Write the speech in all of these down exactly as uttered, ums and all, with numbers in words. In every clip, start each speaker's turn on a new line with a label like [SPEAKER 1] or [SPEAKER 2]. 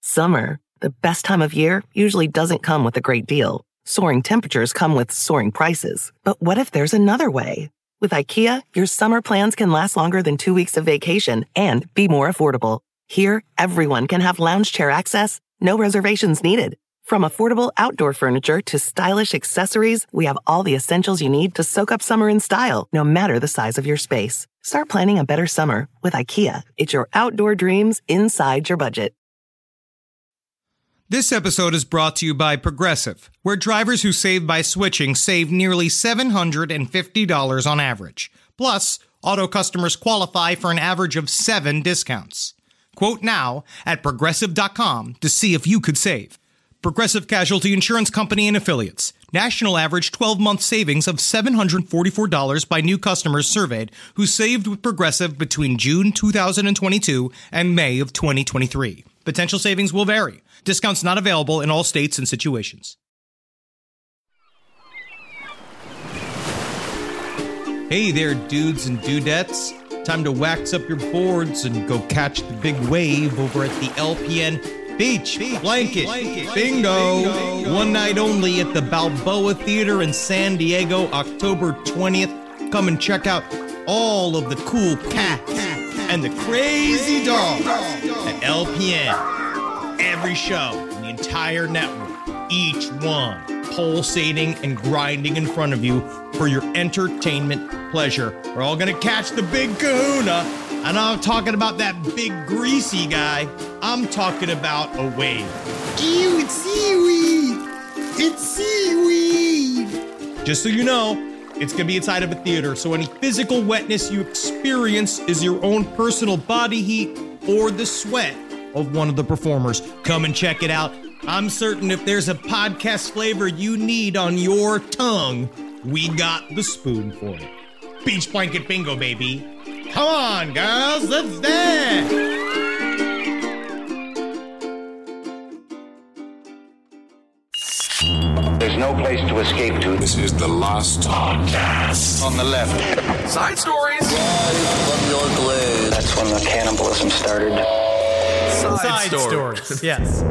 [SPEAKER 1] Summer, the best time of year, usually doesn't come with a great deal. Soaring temperatures come with soaring prices. But what if there's another way? With IKEA, your summer plans can last longer than two weeks of vacation and be more affordable. Here, everyone can have lounge chair access, no reservations needed. From affordable outdoor furniture to stylish accessories, we have all the essentials you need to soak up summer in style, no matter the size of your space. Start planning a better summer with IKEA. It's your outdoor dreams inside your budget.
[SPEAKER 2] This episode is brought to you by Progressive, where drivers who save by switching save nearly seven hundred fifty dollars on average. Plus, auto customers qualify for an average of seven discounts. Quote now at Progressive dot com to see if you could save. Progressive Casualty Insurance Company and Affiliates. National average twelve-month savings of seven hundred forty-four dollars by new customers surveyed who saved with Progressive between June two thousand twenty-two and May of twenty twenty-three. Potential savings will vary. Discounts not available in all states and situations. Hey there, dudes and dudettes. Time to wax up your boards and go catch the big wave over at the L P N Beach, Beach Blanket, Blanket Bingo. Bingo. One night only at the Balboa Theater in San Diego, October twentieth. Come and check out all of the cool cats and the crazy dogs at L P N. Every show in the entire network, each one pulsating and grinding in front of you for your entertainment pleasure. We're all gonna catch the big kahuna. And I'm talking about that big greasy guy. I'm talking about a wave.
[SPEAKER 3] Ew, it's seaweed! It's seaweed!
[SPEAKER 2] Just so you know, it's going to be inside of a theater, so any physical wetness you experience is your own personal body heat or the sweat of one of the performers. Come and check it out. I'm certain if there's a podcast flavor you need on your tongue, we got the spoon for it. Beach Blanket Bingo, baby. Come on, girls, let's dance!
[SPEAKER 4] There's no place to escape to.
[SPEAKER 5] This is the last podcast.
[SPEAKER 4] On the left.
[SPEAKER 5] Side stories.
[SPEAKER 4] Rise from your glade. That's when the cannibalism started.
[SPEAKER 2] Side, Side stories. stories. Yes.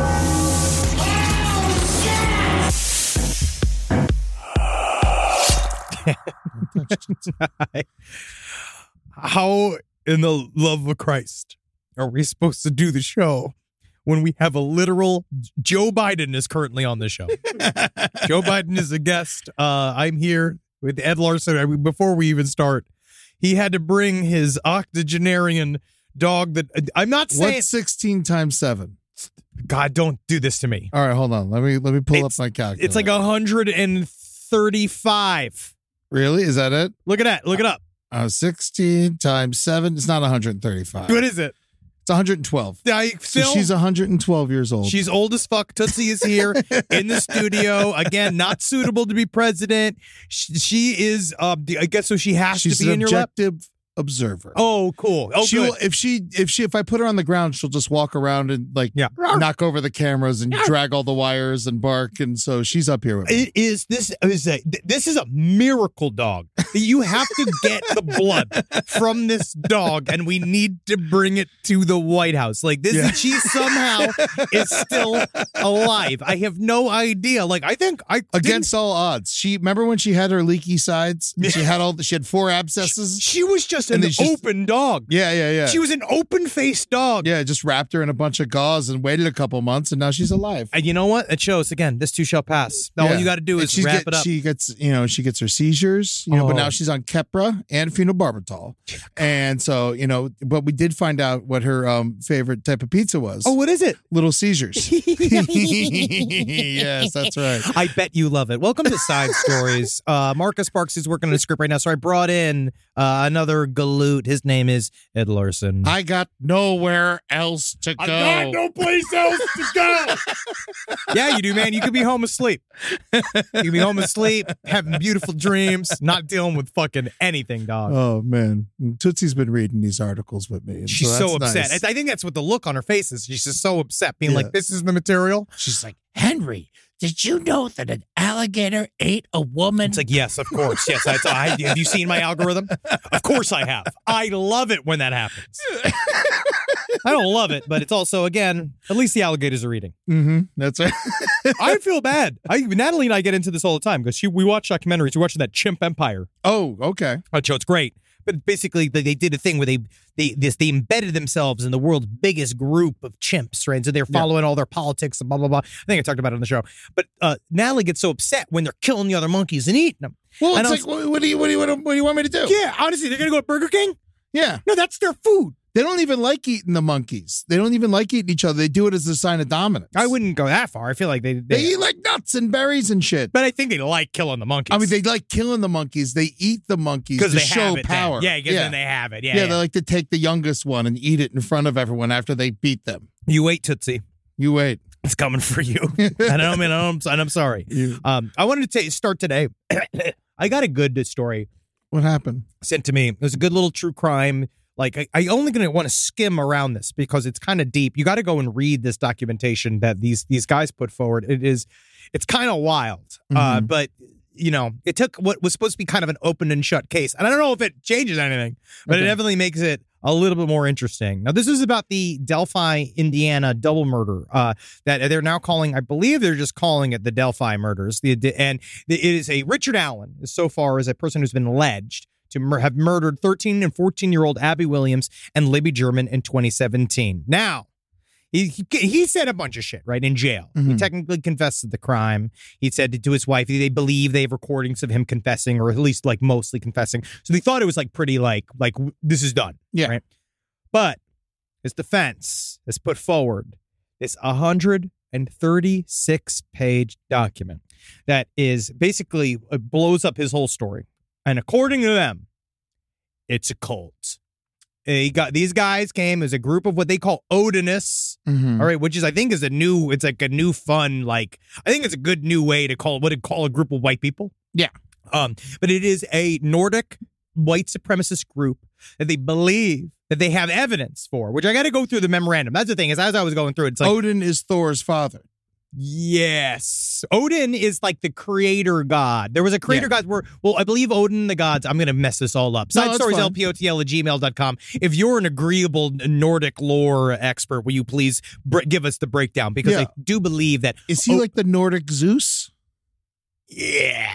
[SPEAKER 6] How in the love of Christ are we supposed to do the show when we have a literal Joe Biden is currently on the show? Joe Biden is a guest. Uh, I'm here with Ed Larson. I mean, before we even start, he had to bring his octogenarian dog that I'm not saying.
[SPEAKER 3] What's sixteen times seven?
[SPEAKER 6] God, don't do this to me.
[SPEAKER 3] All right, hold on. Let me let me pull
[SPEAKER 6] it's,
[SPEAKER 3] up my calculator.
[SPEAKER 6] It's like one hundred thirty-five.
[SPEAKER 3] Really? Is that it?
[SPEAKER 6] Look at that. Look it up.
[SPEAKER 3] Uh, sixteen times seven. It's not one hundred thirty-five.
[SPEAKER 6] What is it?
[SPEAKER 3] It's one hundred twelve.
[SPEAKER 6] I,
[SPEAKER 3] so she's one hundred twelve years old.
[SPEAKER 6] She's old as fuck. Tootsie is here in the studio. Again, not suitable to be president. She, she is, uh, I guess so she has
[SPEAKER 3] she's
[SPEAKER 6] to be in your lap.
[SPEAKER 3] She's an objective observer.
[SPEAKER 6] Oh, cool. Oh,
[SPEAKER 3] she
[SPEAKER 6] good.
[SPEAKER 3] will, if she if she if I put her on the ground, she'll just walk around and like
[SPEAKER 6] yeah.
[SPEAKER 3] knock over the cameras and drag all the wires and bark, and so she's up here with me.
[SPEAKER 6] It is this is a this is a miracle dog. You have to get the blood from this dog, and we need to bring it to the White House. Like this,
[SPEAKER 3] Yeah.
[SPEAKER 6] is, she somehow is still alive. I have no idea. Like I think I
[SPEAKER 3] against all odds. She remember when she had her leaky sides? She had all she had four abscesses.
[SPEAKER 6] She was just an
[SPEAKER 3] just,
[SPEAKER 6] open dog.
[SPEAKER 3] Yeah, yeah, yeah.
[SPEAKER 6] She was an open-faced dog.
[SPEAKER 3] Yeah, just wrapped her in a bunch of gauze and waited a couple months, and now she's alive.
[SPEAKER 6] And you know what? It shows again. This too shall pass. All
[SPEAKER 3] yeah.
[SPEAKER 6] you got to do
[SPEAKER 3] and
[SPEAKER 6] is
[SPEAKER 3] she
[SPEAKER 6] wrap
[SPEAKER 3] get,
[SPEAKER 6] it up.
[SPEAKER 3] She gets, you know, she gets her seizures, you know,
[SPEAKER 6] oh.
[SPEAKER 3] but now she's on Keppra and phenobarbital, and so you know, but we did find out what her um, favorite type of pizza was.
[SPEAKER 6] Oh, what is it?
[SPEAKER 3] Little seizures. Yes, that's right.
[SPEAKER 6] I bet you love it. Welcome to Side Stories. Uh, Marcus Sparks is working on a script right now, so I brought in uh, another galoot. His name is Ed Larson.
[SPEAKER 3] I got nowhere else to go.
[SPEAKER 6] I got no place else to go. Yeah, you do, man. You could be home asleep. You could be home asleep, having beautiful dreams, not dealing with fucking anything, dog.
[SPEAKER 3] Oh, man. Tootsie's been reading these articles with me.
[SPEAKER 6] She's
[SPEAKER 3] so,
[SPEAKER 6] so upset.
[SPEAKER 3] nice.
[SPEAKER 6] I think that's what the look on her face is. She's just so upset, being
[SPEAKER 3] Yeah.
[SPEAKER 6] like, this is the material.
[SPEAKER 3] She's like,
[SPEAKER 7] Henry, did you know that an alligator ate a woman?
[SPEAKER 6] It's like, yes, of course. Yes, I, I, have you seen my algorithm? Of course I have. I love it when that happens. I don't love it, but it's also, again, at least the alligators are eating.
[SPEAKER 3] Mm-hmm. That's right.
[SPEAKER 6] I feel bad. I Natalie and I get into this all the time because she we watch documentaries. We're watching that Chimp Empire.
[SPEAKER 3] Oh, okay.
[SPEAKER 6] That show, it's great. But basically, they, they did a thing where they they this they embedded themselves in the world's biggest group of chimps, right? And so they're following yeah. all their politics and blah, blah, blah. I think I talked about it on the show. But uh, Natalie gets so upset when they're killing the other monkeys and eating them.
[SPEAKER 3] Well,
[SPEAKER 6] and
[SPEAKER 3] it's like, was, what, do you, what, do you, what do you want me to do?
[SPEAKER 6] Yeah, honestly, they're going to go to Burger King?
[SPEAKER 3] Yeah.
[SPEAKER 6] No, that's their food.
[SPEAKER 3] They don't even like eating the monkeys. They don't even like eating each other. They do it as a sign of dominance.
[SPEAKER 6] I wouldn't go that far. I feel like they... They,
[SPEAKER 3] they eat like nuts and berries and shit.
[SPEAKER 6] But I think they like killing the monkeys.
[SPEAKER 3] I mean, they like killing the monkeys. They eat the monkeys to
[SPEAKER 6] they
[SPEAKER 3] show
[SPEAKER 6] have it
[SPEAKER 3] power.
[SPEAKER 6] Then. Yeah, because yeah. then they have it. Yeah,
[SPEAKER 3] yeah,
[SPEAKER 6] yeah,
[SPEAKER 3] they like to take the youngest one and eat it in front of everyone after they beat them.
[SPEAKER 6] You wait, Tootsie.
[SPEAKER 3] You wait.
[SPEAKER 6] It's coming for you. and I mean, I'm, and I'm sorry. Yeah. Um, I wanted to t- start today. I got a good story.
[SPEAKER 3] What happened?
[SPEAKER 6] Sent to me. It was a good little true crime. Like, I, I only going to want to skim around this because it's kind of deep. You got to go and read this documentation that these these guys put forward. It is, it's kind of wild. Mm-hmm. Uh, but, you know, it took what was supposed to be kind of an open and shut case. And I don't know if it changes anything, but okay. it definitely makes it a little bit more interesting. Now, this is about the Delphi, Indiana double murder uh, that they're now calling, I believe they're just calling it the Delphi murders. The And it is a Richard Allen, so far, as a person who's been alleged to mur- have murdered thirteen and fourteen-year-old Abby Williams and Libby German in twenty seventeen. Now, he, he he said a bunch of shit, right, in jail. Mm-hmm. He technically confessed to the crime. He said to his wife, they believe they have recordings of him confessing, or at least, like, mostly confessing. So they thought it was, like, pretty, like, like this is done.
[SPEAKER 3] Yeah.
[SPEAKER 6] Right? But his defense has put forward this one hundred thirty-six page document that is basically, it blows up his whole story. And according to them, it's a cult. They got these guys came as a group of what they call Odinists, mm-hmm. all right, which is I think is a new. It's like a new fun. Like I think it's a good new way to call what to call a group of white people.
[SPEAKER 3] Yeah,
[SPEAKER 6] um, but it is a Nordic white supremacist group that they believe that they have evidence for. Which I got to go through the memorandum. That's the thing is as I was going through it, it's like
[SPEAKER 3] Odin is Thor's father.
[SPEAKER 6] Yes. Odin is like the creator god. There was a creator yeah. god where, well, I believe Odin the gods. I'm going to mess this all up.
[SPEAKER 3] No,
[SPEAKER 6] Side stories, L P O T L at gmail dot com. If you're an agreeable Nordic lore expert, will you please br- give us the breakdown? Because yeah. I do believe that.
[SPEAKER 3] Is he o- like the Nordic Zeus?
[SPEAKER 6] Yeah.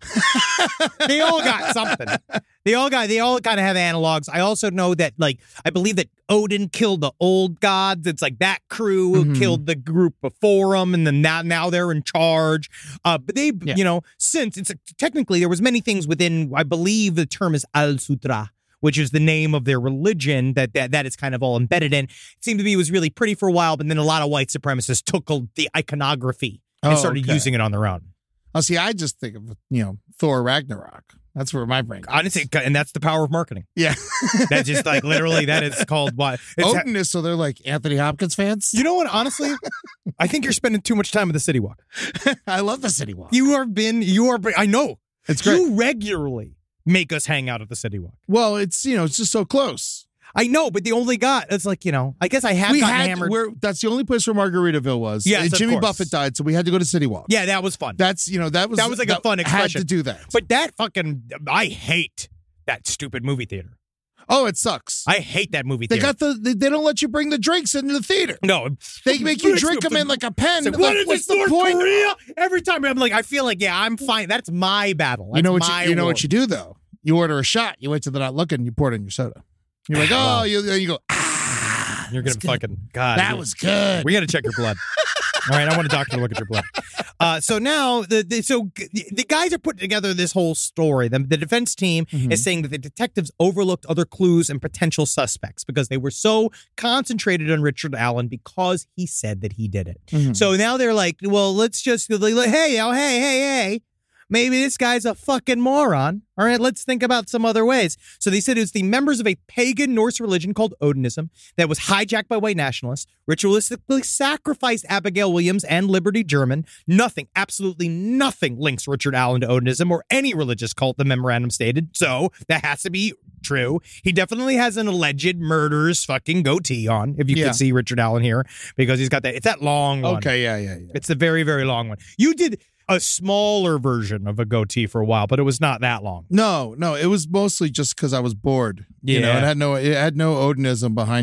[SPEAKER 6] They all got something. They all got, they all kind of have analogs. I also know that, like, I believe that Odin killed the old gods. It's like that crew mm-hmm. killed the group before them, and then now, now they're in charge. Uh, but they, yeah. you know, since it's technically there was many things within, I believe the term is Al Sutra, which is the name of their religion that, that that is kind of all embedded in. It seemed to be it was really pretty for a while, but then a lot of white supremacists took the iconography and
[SPEAKER 3] oh,
[SPEAKER 6] started
[SPEAKER 3] okay.
[SPEAKER 6] using it on their own.
[SPEAKER 3] Oh, see, I just think of, you know, Thor Ragnarok. That's where my brain goes.
[SPEAKER 6] Honestly, and that's the power of marketing.
[SPEAKER 3] Yeah.
[SPEAKER 6] That's just like literally that is called what?
[SPEAKER 3] Odin is, so they're like Anthony Hopkins fans.
[SPEAKER 6] You know what? Honestly, I think you're spending too much time at the City Walk.
[SPEAKER 3] I love the City Walk.
[SPEAKER 6] You are been, you are, I know.
[SPEAKER 3] It's great.
[SPEAKER 6] You regularly make us hang out at the City Walk.
[SPEAKER 3] Well, it's, you know, it's just so close.
[SPEAKER 6] I know, but the only got it's like, you know, I guess I have
[SPEAKER 3] we
[SPEAKER 6] gotten
[SPEAKER 3] had,
[SPEAKER 6] hammered.
[SPEAKER 3] We're, that's the only place where Margaritaville was.
[SPEAKER 6] Yes,
[SPEAKER 3] and Jimmy
[SPEAKER 6] of course.
[SPEAKER 3] Buffett died, so we had to go to City Walk.
[SPEAKER 6] Yeah, that was fun.
[SPEAKER 3] That's, you know, that was
[SPEAKER 6] that was like that a fun expression.
[SPEAKER 3] Had to do that.
[SPEAKER 6] But that fucking, I hate that stupid movie theater.
[SPEAKER 3] Oh, it sucks.
[SPEAKER 6] I hate that movie
[SPEAKER 3] they
[SPEAKER 6] theater.
[SPEAKER 3] They got the. They, they don't let you bring the drinks into the theater.
[SPEAKER 6] No,
[SPEAKER 3] they make you drink them in like a pen.
[SPEAKER 6] Like, what
[SPEAKER 3] like,
[SPEAKER 6] is
[SPEAKER 3] what's
[SPEAKER 6] this,
[SPEAKER 3] the
[SPEAKER 6] North
[SPEAKER 3] point?
[SPEAKER 6] Korea? Every time I'm like, I feel like, yeah, I'm fine. That's my battle. That's
[SPEAKER 3] you know what?
[SPEAKER 6] My
[SPEAKER 3] You, you know
[SPEAKER 6] war.
[SPEAKER 3] what you do though? You order a shot. You wait till they're not looking. And you pour it in your soda. You're like, oh,
[SPEAKER 6] well,
[SPEAKER 3] you, you go. Ah,
[SPEAKER 6] you're gonna fucking God.
[SPEAKER 3] That was good.
[SPEAKER 6] We got to check your blood. All right, I want a doctor to look at your blood. Uh, so now, the, the so the guys are putting together this whole story. The, the defense team mm-hmm. is saying that the detectives overlooked other clues and potential suspects because they were so concentrated on Richard Allen because he said that he did it. Mm-hmm. So now they're like, well, let's just, like, hey, oh, hey, hey, hey. Maybe this guy's a fucking moron. All right, let's think about some other ways. So they said it was the members of a pagan Norse religion called Odinism that was hijacked by white nationalists, ritualistically sacrificed Abigail Williams and Liberty German. Nothing, absolutely nothing links Richard Allen to Odinism or any religious cult, the memorandum stated. So that has to be true. He definitely has an alleged murderer's fucking goatee on, if you
[SPEAKER 3] yeah.
[SPEAKER 6] can see Richard Allen here, because he's got that. It's that long one.
[SPEAKER 3] Okay, yeah, yeah, yeah.
[SPEAKER 6] It's the very, very long one. You did a smaller version of a goatee for a while, but it was not that long.
[SPEAKER 3] No, no, it was mostly just because I was bored. You
[SPEAKER 6] yeah.
[SPEAKER 3] know, it had no, it had no Odinism behind it.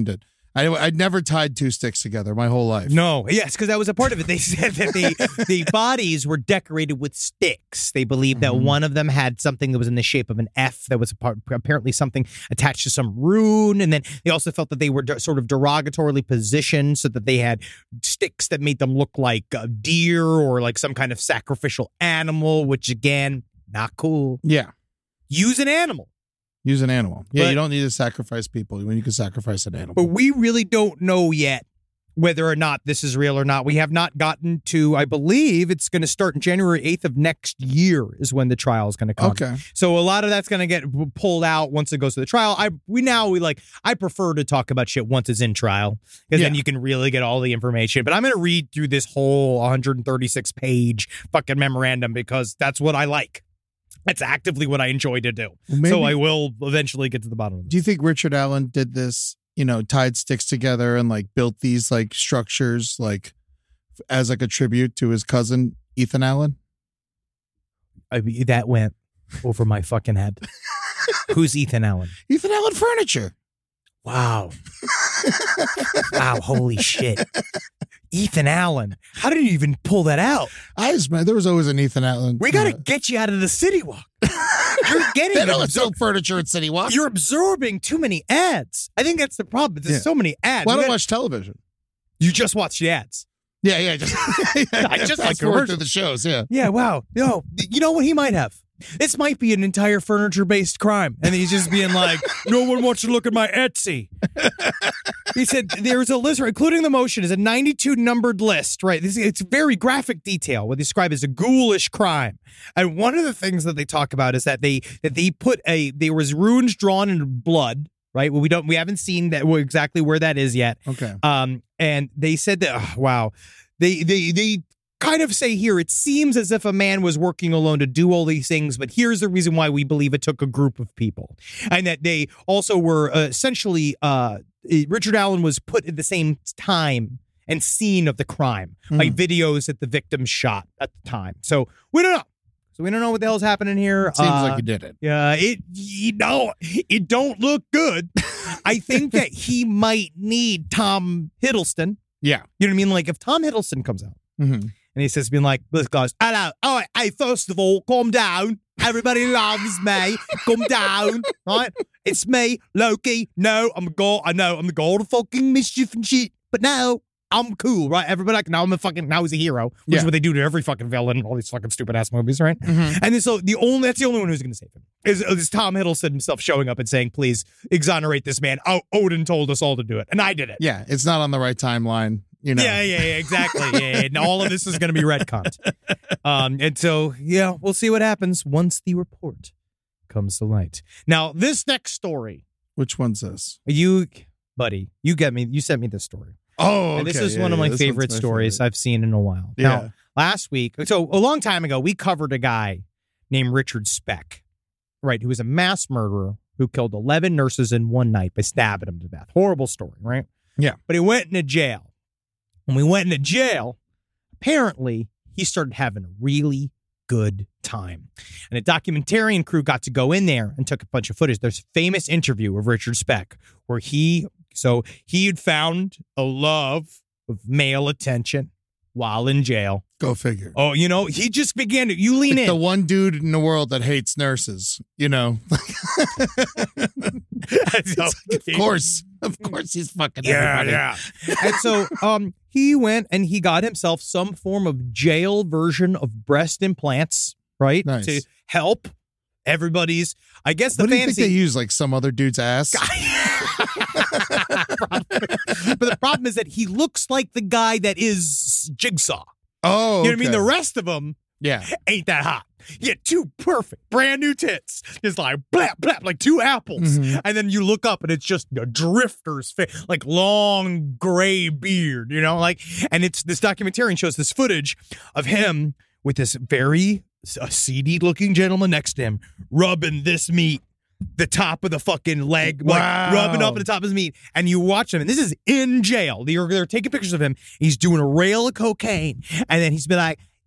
[SPEAKER 3] I, I'd never tied two sticks together my whole life.
[SPEAKER 6] No, yes, because that was a part of it. They said that the the bodies were decorated with sticks. They believed that
[SPEAKER 3] Mhm.
[SPEAKER 6] one of them had something that was in the shape of an F. That was a part, apparently something attached to some rune. And then they also felt that they were de- sort of derogatorily positioned so that they had sticks that made them look like a deer or like some kind of sacrificial animal, which again, not cool.
[SPEAKER 3] Yeah.
[SPEAKER 6] Use an animal.
[SPEAKER 3] Use an animal. Yeah,
[SPEAKER 6] But-
[SPEAKER 3] you don't need to sacrifice people when you can sacrifice an animal.
[SPEAKER 6] But we really don't know yet whether or not this is real or not. We have not gotten to, I believe it's going to start in January eighth of next year is when the trial is going to come.
[SPEAKER 3] Okay.
[SPEAKER 6] So a lot of that's going to get pulled out once it goes to the trial. I we now we like I prefer to talk about shit once it's in trial because then
[SPEAKER 3] Yeah.
[SPEAKER 6] you can really get all the information. But I'm going to read through this whole one hundred thirty-six page fucking memorandum because that's what I like. That's actively what I enjoy to do.
[SPEAKER 3] Well, maybe-
[SPEAKER 6] so I will eventually get to the bottom of
[SPEAKER 3] Do
[SPEAKER 6] this.
[SPEAKER 3] you think Richard Allen did this, you know, tied sticks together and like built these like structures like as like a tribute to his cousin, Ethan Allen?
[SPEAKER 6] I mean, that went over my fucking head. Who's Ethan Allen?
[SPEAKER 3] Ethan Allen Furniture.
[SPEAKER 6] Wow. Wow, holy shit. Ethan Allen. How did you even pull that out?
[SPEAKER 3] I just, man, there was always an Ethan Allen.
[SPEAKER 6] We got to
[SPEAKER 3] uh,
[SPEAKER 6] get you out of the City Walk. You're getting
[SPEAKER 3] They don't
[SPEAKER 6] absor-
[SPEAKER 3] sell furniture at City Walk.
[SPEAKER 6] You're absorbing too many ads. I think that's the problem. There's
[SPEAKER 3] Yeah.
[SPEAKER 6] so many ads.
[SPEAKER 3] Why
[SPEAKER 6] You
[SPEAKER 3] don't
[SPEAKER 6] gotta-
[SPEAKER 3] watch television?
[SPEAKER 6] You just watch the ads.
[SPEAKER 3] Yeah, yeah. Just,
[SPEAKER 6] I just like
[SPEAKER 3] fast forward
[SPEAKER 6] commercials.
[SPEAKER 3] through the shows. Yeah.
[SPEAKER 6] Yeah, wow. No, you know what he might have? This might be an entire furniture-based crime. And he's just being like, no one wants to look at my Etsy. He said there's a list, including the motion, is a ninety-two numbered list, right? This It's very graphic detail, what they describe as a ghoulish crime. And one of the things that they talk about is that they that they put a, there was runes drawn in blood, right? Well, we don't, we haven't seen that exactly where that is yet.
[SPEAKER 3] Okay.
[SPEAKER 6] Um, and they said that, oh, wow, they, they, they kind of say here, it seems as if a man was working alone to do all these things, but here's the reason why we believe it took a group of people. And that they also were uh, essentially, uh, Richard Allen was put at the same time and scene of the crime, like videos that the victim shot at the time. So we don't know. So we don't know what the hell's happening here.
[SPEAKER 3] Seems
[SPEAKER 6] Uh,
[SPEAKER 3] like you did it.
[SPEAKER 6] yeah, it you know it don't look good. I think that he might need Tom Hiddleston.
[SPEAKER 3] Yeah.
[SPEAKER 6] You know what I mean? Like if Tom Hiddleston comes out
[SPEAKER 3] Mm-hmm.
[SPEAKER 6] and he says, being like, this guy's, hello, all right, hey, first of all, calm down. Everybody loves me. Calm down, right? It's me, Loki. No, I'm a god. I know I'm the god of fucking mischief and shit. But now I'm cool, right? Everybody like, now I'm a fucking, now he's a hero, which
[SPEAKER 3] Yeah.
[SPEAKER 6] is what they do to every fucking villain in all these fucking stupid ass movies, right?
[SPEAKER 3] Mhm.
[SPEAKER 6] And then so the only, that's the only one who's going to save him is, is Tom Hiddleston himself showing up and saying, please exonerate this man. Oh, Odin told us all to do it. And I did it.
[SPEAKER 3] Yeah. It's not on the right timeline. You know.
[SPEAKER 6] Yeah, yeah, yeah, exactly. Yeah, yeah. And all of this is going to be retconned. Um, and so, yeah, we'll see what happens once the report comes to light. Now, this next story,
[SPEAKER 3] Which one's this?
[SPEAKER 6] you, buddy, you get me. You sent me this story.
[SPEAKER 3] Oh,
[SPEAKER 6] And this
[SPEAKER 3] okay.
[SPEAKER 6] is
[SPEAKER 3] Yeah,
[SPEAKER 6] one of
[SPEAKER 3] yeah,
[SPEAKER 6] my
[SPEAKER 3] this
[SPEAKER 6] favorite
[SPEAKER 3] one's my
[SPEAKER 6] stories
[SPEAKER 3] favorite.
[SPEAKER 6] I've seen in a while.
[SPEAKER 3] Yeah.
[SPEAKER 6] Now, last week, so a long time ago, we covered a guy named Richard Speck, right, who was a mass murderer who killed eleven nurses in one night by stabbing them to death. Horrible story, right?
[SPEAKER 3] Yeah.
[SPEAKER 6] But he went into jail. When we went into jail, apparently he started having a really good time. And a documentarian crew got to go in there and took a bunch of footage. There's a famous interview of Richard Speck where he, so he had found a love of male attention while in jail.
[SPEAKER 3] Go figure.
[SPEAKER 6] Oh, you know, he just began to, you lean
[SPEAKER 3] Like the
[SPEAKER 6] in.
[SPEAKER 3] one dude in the world that hates nurses, you know.
[SPEAKER 6] So-
[SPEAKER 3] Of course. Of course he's fucking
[SPEAKER 6] Yeah,
[SPEAKER 3] everybody.
[SPEAKER 6] yeah. And so um, he went and he got himself some form of jail version of breast implants, right?
[SPEAKER 3] Nice.
[SPEAKER 6] To help everybody's, I guess the
[SPEAKER 3] What do you think
[SPEAKER 6] fantasy.
[SPEAKER 3] they use? Like some other dude's ass?
[SPEAKER 6] But the problem is that he looks like the guy that is Jigsaw.
[SPEAKER 3] Oh,
[SPEAKER 6] You know what I mean?
[SPEAKER 3] okay.
[SPEAKER 6] The rest of them
[SPEAKER 3] Yeah.
[SPEAKER 6] ain't that hot. You get two perfect, brand new tits. It's like blap, blap, like two apples.
[SPEAKER 3] Mhm.
[SPEAKER 6] And then you look up and it's just a drifter's face, like long gray beard, you know, like, and it's this documentarian shows this footage of him with this very uh, seedy looking gentleman next to him, rubbing this meat, the top of the fucking leg, like
[SPEAKER 3] Wow.
[SPEAKER 6] rubbing up at the top of his meat. And you watch him, and this is in jail. They're, they're taking pictures of him. He's doing a rail of cocaine. And then he's been like,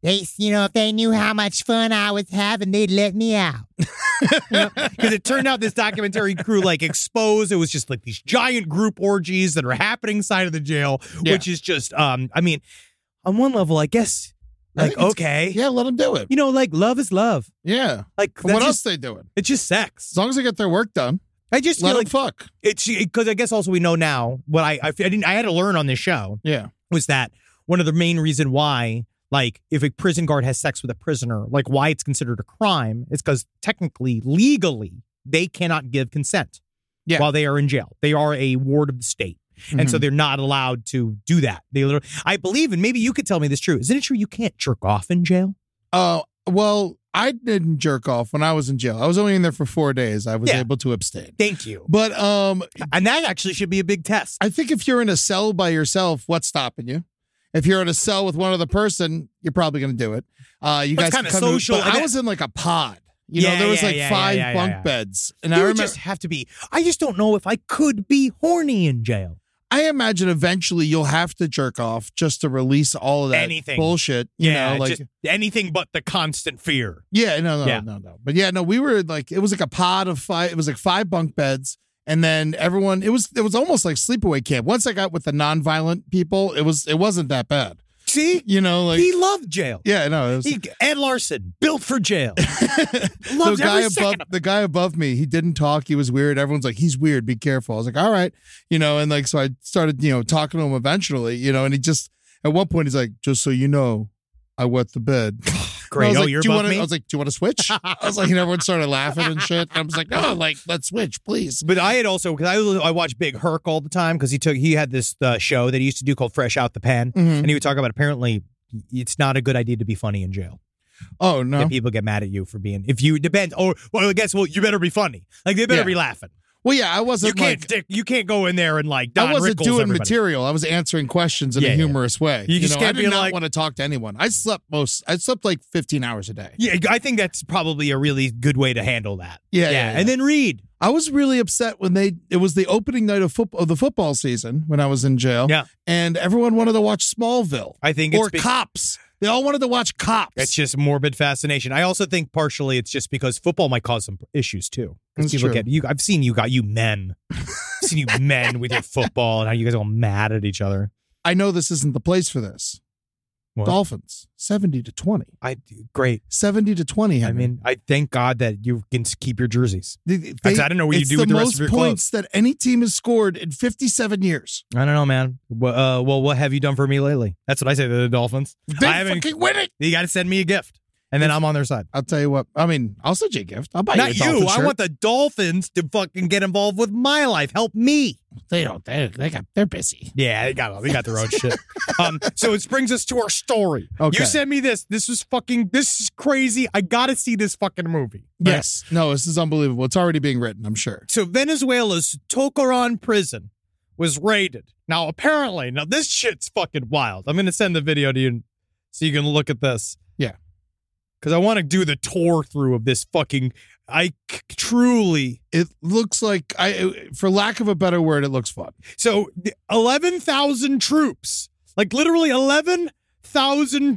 [SPEAKER 7] They, you know, if they knew how much fun I was having, they'd let me out.
[SPEAKER 6] Because you know, it turned out this documentary crew like exposed it was just like these giant group orgies that are happening inside of the jail,
[SPEAKER 3] Yeah.
[SPEAKER 6] which is just, um, I mean, on one level, I guess,
[SPEAKER 3] I
[SPEAKER 6] like,
[SPEAKER 3] think it's-
[SPEAKER 6] okay.
[SPEAKER 3] Yeah, let them do it.
[SPEAKER 6] You know, like, love is love.
[SPEAKER 3] Yeah.
[SPEAKER 6] Like,
[SPEAKER 3] What
[SPEAKER 6] that's
[SPEAKER 3] else
[SPEAKER 6] just-
[SPEAKER 3] they doing?
[SPEAKER 6] It's just sex.
[SPEAKER 3] As long as they get their work done,
[SPEAKER 6] I just
[SPEAKER 3] let
[SPEAKER 6] feel
[SPEAKER 3] them
[SPEAKER 6] like
[SPEAKER 3] fuck.
[SPEAKER 6] it's because I guess also we know now what I, I I didn't I had to learn on this show
[SPEAKER 3] Yeah.
[SPEAKER 6] was that one of the main reason why, like, if a prison guard has sex with a prisoner, like why it's considered a crime is because technically, legally, they cannot give consent
[SPEAKER 3] Yeah.
[SPEAKER 6] while they are in jail. They are a ward of the state. And so they're not allowed to do that. They literally, I believe, and maybe you could tell me this true. Isn't it true you can't jerk off in jail?
[SPEAKER 3] Oh, well, I didn't jerk off when I was in jail. I was only in there for four days. I was
[SPEAKER 6] Yeah.
[SPEAKER 3] able to abstain.
[SPEAKER 6] Thank you.
[SPEAKER 3] But um,
[SPEAKER 6] And that actually should be a big test.
[SPEAKER 3] I think if you're in a cell by yourself, what's stopping you? If you're in a cell with one other person, you're probably going to do it. Uh, you
[SPEAKER 6] But it's
[SPEAKER 3] guys
[SPEAKER 6] kinda
[SPEAKER 3] can come to-
[SPEAKER 6] social,
[SPEAKER 3] But
[SPEAKER 6] and
[SPEAKER 3] I
[SPEAKER 6] it-
[SPEAKER 3] was in like a pod. You
[SPEAKER 6] Yeah,
[SPEAKER 3] know, there was
[SPEAKER 6] yeah,
[SPEAKER 3] like
[SPEAKER 6] yeah,
[SPEAKER 3] five
[SPEAKER 6] yeah, yeah,
[SPEAKER 3] bunk
[SPEAKER 6] yeah.
[SPEAKER 3] beds, and
[SPEAKER 6] you
[SPEAKER 3] I
[SPEAKER 6] would
[SPEAKER 3] remember.
[SPEAKER 6] just have to be. I just don't know if I could be horny in jail.
[SPEAKER 3] I imagine eventually you'll have to jerk off just to release all of that
[SPEAKER 6] Anything.
[SPEAKER 3] bullshit. You
[SPEAKER 6] Yeah,
[SPEAKER 3] know, like
[SPEAKER 6] just anything but the constant fear.
[SPEAKER 3] yeah, no, no,
[SPEAKER 6] Yeah.
[SPEAKER 3] no, no. But yeah, no, we were like it was like a pod of five. It was like five bunk beds, and then everyone. It was it was almost like sleepaway camp. Once I got with the nonviolent people, it was it wasn't that bad.
[SPEAKER 6] See,
[SPEAKER 3] You know, like
[SPEAKER 6] he loved jail.
[SPEAKER 3] yeah, no, it was.
[SPEAKER 6] He, Ed Larson, built for jail.
[SPEAKER 3] the
[SPEAKER 6] Loves
[SPEAKER 3] guy
[SPEAKER 6] every
[SPEAKER 3] above
[SPEAKER 6] second of
[SPEAKER 3] the guy above me, he didn't talk. He was weird. Everyone's like, he's weird. Be careful. I was like, all right, you know. And like, so I started, you know, talking to him eventually, you know. And he just at one point he's like, just so you know, I wet the bed.
[SPEAKER 6] Great.
[SPEAKER 3] I was
[SPEAKER 6] Oh,
[SPEAKER 3] like,
[SPEAKER 6] you're
[SPEAKER 3] do you
[SPEAKER 6] above
[SPEAKER 3] wanna,
[SPEAKER 6] me?
[SPEAKER 3] I was like, do you want to switch? I was like, and everyone started laughing and shit. And I was like, no, like, let's switch, please.
[SPEAKER 6] But I had also because I I watch Big Herc all the time because he took he had this uh, show that he used to do called Fresh Out the Pen,
[SPEAKER 3] Mhm.
[SPEAKER 6] and he would talk about apparently it's not a good idea to be funny in jail.
[SPEAKER 3] Oh no.
[SPEAKER 6] That people get mad at you for being if you depend. Or well, I guess well you better be funny. Like they better
[SPEAKER 3] Yeah.
[SPEAKER 6] be laughing.
[SPEAKER 3] Well, yeah, I
[SPEAKER 6] You
[SPEAKER 3] wasn't
[SPEAKER 6] can't
[SPEAKER 3] like.
[SPEAKER 6] dick, you can't go in there and like Don
[SPEAKER 3] I wasn't
[SPEAKER 6] Rickles
[SPEAKER 3] doing
[SPEAKER 6] everybody.
[SPEAKER 3] material. I was answering questions in
[SPEAKER 6] Yeah,
[SPEAKER 3] a
[SPEAKER 6] yeah.
[SPEAKER 3] humorous way.
[SPEAKER 6] You just
[SPEAKER 3] know,
[SPEAKER 6] can't
[SPEAKER 3] I
[SPEAKER 6] be
[SPEAKER 3] did not
[SPEAKER 6] like-
[SPEAKER 3] want to talk to anyone. I slept most. I slept like fifteen hours a day.
[SPEAKER 6] Yeah, I think that's probably a really good way to handle that.
[SPEAKER 3] Yeah, yeah, yeah.
[SPEAKER 6] And then read.
[SPEAKER 3] I was really upset when they. It was the opening night of football of the football season when I was in jail.
[SPEAKER 6] Yeah.
[SPEAKER 3] and everyone wanted to watch Smallville.
[SPEAKER 6] I think it's
[SPEAKER 3] or
[SPEAKER 6] be-
[SPEAKER 3] Cops. They all wanted to watch Cops.
[SPEAKER 6] It's just morbid fascination. I also think partially it's just because football might cause some issues too. Because
[SPEAKER 3] That's
[SPEAKER 6] people
[SPEAKER 3] true.
[SPEAKER 6] get you. I've seen you got you men. I've seen you men with your football and how you guys are all mad at each other.
[SPEAKER 3] I know this isn't the place for this.
[SPEAKER 6] What?
[SPEAKER 3] Dolphins seventy to twenty.
[SPEAKER 6] I great.
[SPEAKER 3] Seventy to twenty.
[SPEAKER 6] I
[SPEAKER 3] Henry.
[SPEAKER 6] mean, I thank God that you can keep your jerseys.
[SPEAKER 3] They- they-
[SPEAKER 6] I don't know what you
[SPEAKER 3] it's
[SPEAKER 6] do with the rest
[SPEAKER 3] most
[SPEAKER 6] of your clothes.
[SPEAKER 3] points that any team has scored in fifty-seven years.
[SPEAKER 6] I don't know, man. Well, uh, well, what have you done for me lately? That's what I say to the Dolphins.
[SPEAKER 3] They
[SPEAKER 6] I haven't.
[SPEAKER 3] fucking win it.
[SPEAKER 6] You got to send me a gift, and then I'm on their side.
[SPEAKER 3] I'll tell you what. I mean, I'll send you a gift. I'll buy
[SPEAKER 6] Not
[SPEAKER 3] you a
[SPEAKER 6] you.
[SPEAKER 3] Dolphin
[SPEAKER 6] I
[SPEAKER 3] shirt.
[SPEAKER 6] want the Dolphins to fucking get involved with my life. Help me.
[SPEAKER 3] They don't. They, they got. They're busy.
[SPEAKER 6] Yeah, they got they got their own shit. Um, so it brings us to our story.
[SPEAKER 3] Okay.
[SPEAKER 6] You sent me this. This was fucking. This is crazy. I gotta see this fucking movie. Right?
[SPEAKER 3] Yes. No. This is unbelievable. It's already being written. I'm sure.
[SPEAKER 6] So Venezuela's Tocaron prison was raided. Now apparently, now this shit's fucking wild. I'm gonna send the video to you so you can look at this.
[SPEAKER 3] Yeah.
[SPEAKER 6] Because I want to do the tour through of this fucking. I c- truly.
[SPEAKER 3] It looks like I, for lack of a better word, it looks fun.
[SPEAKER 6] So eleven thousand troops, like literally eleven thousand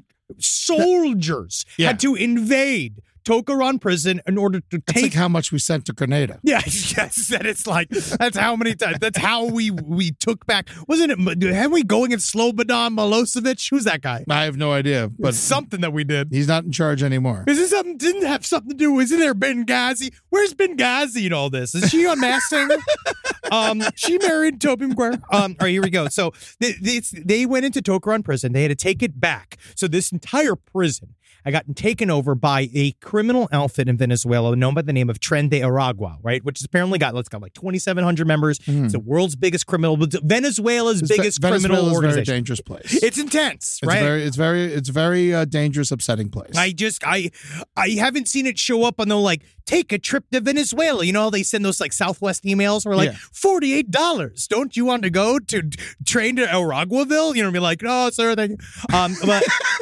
[SPEAKER 6] soldiers
[SPEAKER 3] Yeah.
[SPEAKER 6] had to invade Tocaron prison in order to
[SPEAKER 3] That's
[SPEAKER 6] take.
[SPEAKER 3] like how much we sent to Grenada.
[SPEAKER 6] yeah, yes, that it's like that's how many times. That's how we we took back. Wasn't it? Hadn't we going at Slobodan Milosevic? Who's that guy?
[SPEAKER 3] I have no idea, but
[SPEAKER 6] It's something that we did.
[SPEAKER 3] he's not in charge anymore.
[SPEAKER 6] Is this something didn't have something to do? Isn't there Benghazi? Where's Benghazi in all this? Is she on Masked Singer? um, she married Tobey Maguire. Um, all right, here we go. So they, they they went into Tocaron prison. They had to take it back. So this entire prison had gotten taken over by a criminal outfit in Venezuela known by the name of Tren de Aragua, right? Which has apparently got let's go like twenty-seven hundred members. It's the world's biggest criminal, Venezuela's
[SPEAKER 3] It's ve-
[SPEAKER 6] biggest
[SPEAKER 3] Venezuela
[SPEAKER 6] criminal
[SPEAKER 3] is a very
[SPEAKER 6] organization.
[SPEAKER 3] dangerous place.
[SPEAKER 6] It's intense,
[SPEAKER 3] It's
[SPEAKER 6] right?
[SPEAKER 3] very, it's very, it's very uh, dangerous, upsetting place.
[SPEAKER 6] I just I I haven't seen it show up on the like take a trip to Venezuela. You know how they send those like Southwest emails where like
[SPEAKER 3] Yeah.
[SPEAKER 6] forty-eight dollars. Don't you want to go to train to El Raguaville? You know, be like, oh sir, thank you. Um, but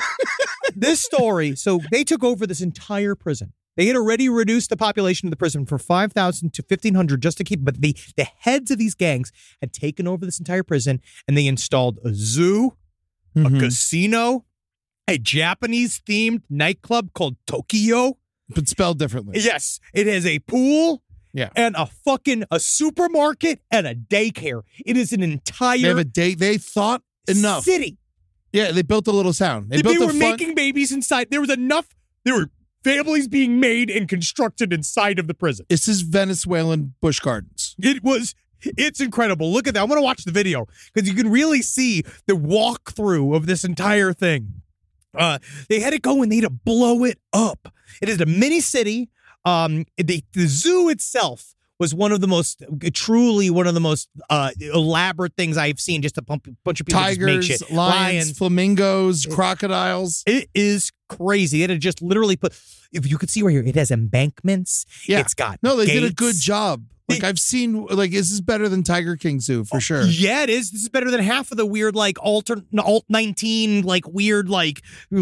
[SPEAKER 6] this story, so they took over this entire prison. They had already reduced the population of the prison from five thousand to fifteen hundred just to keep, but the, the heads of these gangs had taken over this entire prison and they installed a zoo,
[SPEAKER 3] Mhm.
[SPEAKER 6] a casino, a Japanese-themed nightclub called Tokyo.
[SPEAKER 3] But spelled differently.
[SPEAKER 6] Yes, it has a pool
[SPEAKER 3] Yeah.
[SPEAKER 6] and a fucking a supermarket and a daycare. It is an entire
[SPEAKER 3] They have a date. They thought enough.
[SPEAKER 6] city.
[SPEAKER 3] Yeah, they built a little sound. They,
[SPEAKER 6] They,
[SPEAKER 3] built
[SPEAKER 6] were
[SPEAKER 3] a fun-
[SPEAKER 6] making babies inside. There was enough. There were families being made and constructed inside of the prison.
[SPEAKER 3] This is Venezuelan bush gardens.
[SPEAKER 6] It was, it's incredible. Look at that. I want to watch the video because you can really see the walkthrough of this entire thing. Uh, they had to go and they had to blow it up. It is a mini city. Um, the, the zoo itself was one of the most, truly one of the most uh, elaborate things I've seen. Just a bunch of people just make
[SPEAKER 3] Tigers,
[SPEAKER 6] shit.
[SPEAKER 3] lions, flamingos, crocodiles.
[SPEAKER 6] It is crazy. It had just literally put, if you could see right here, it has embankments.
[SPEAKER 3] Yeah.
[SPEAKER 6] It's got
[SPEAKER 3] No, they did a
[SPEAKER 6] gates.
[SPEAKER 3] good job. Like
[SPEAKER 6] They-
[SPEAKER 3] I've seen, like this is better than Tiger King Zoo for sure.
[SPEAKER 6] Yeah, it is. This is better than half of the weird, like, alter, alt nineteen, like, weird, like,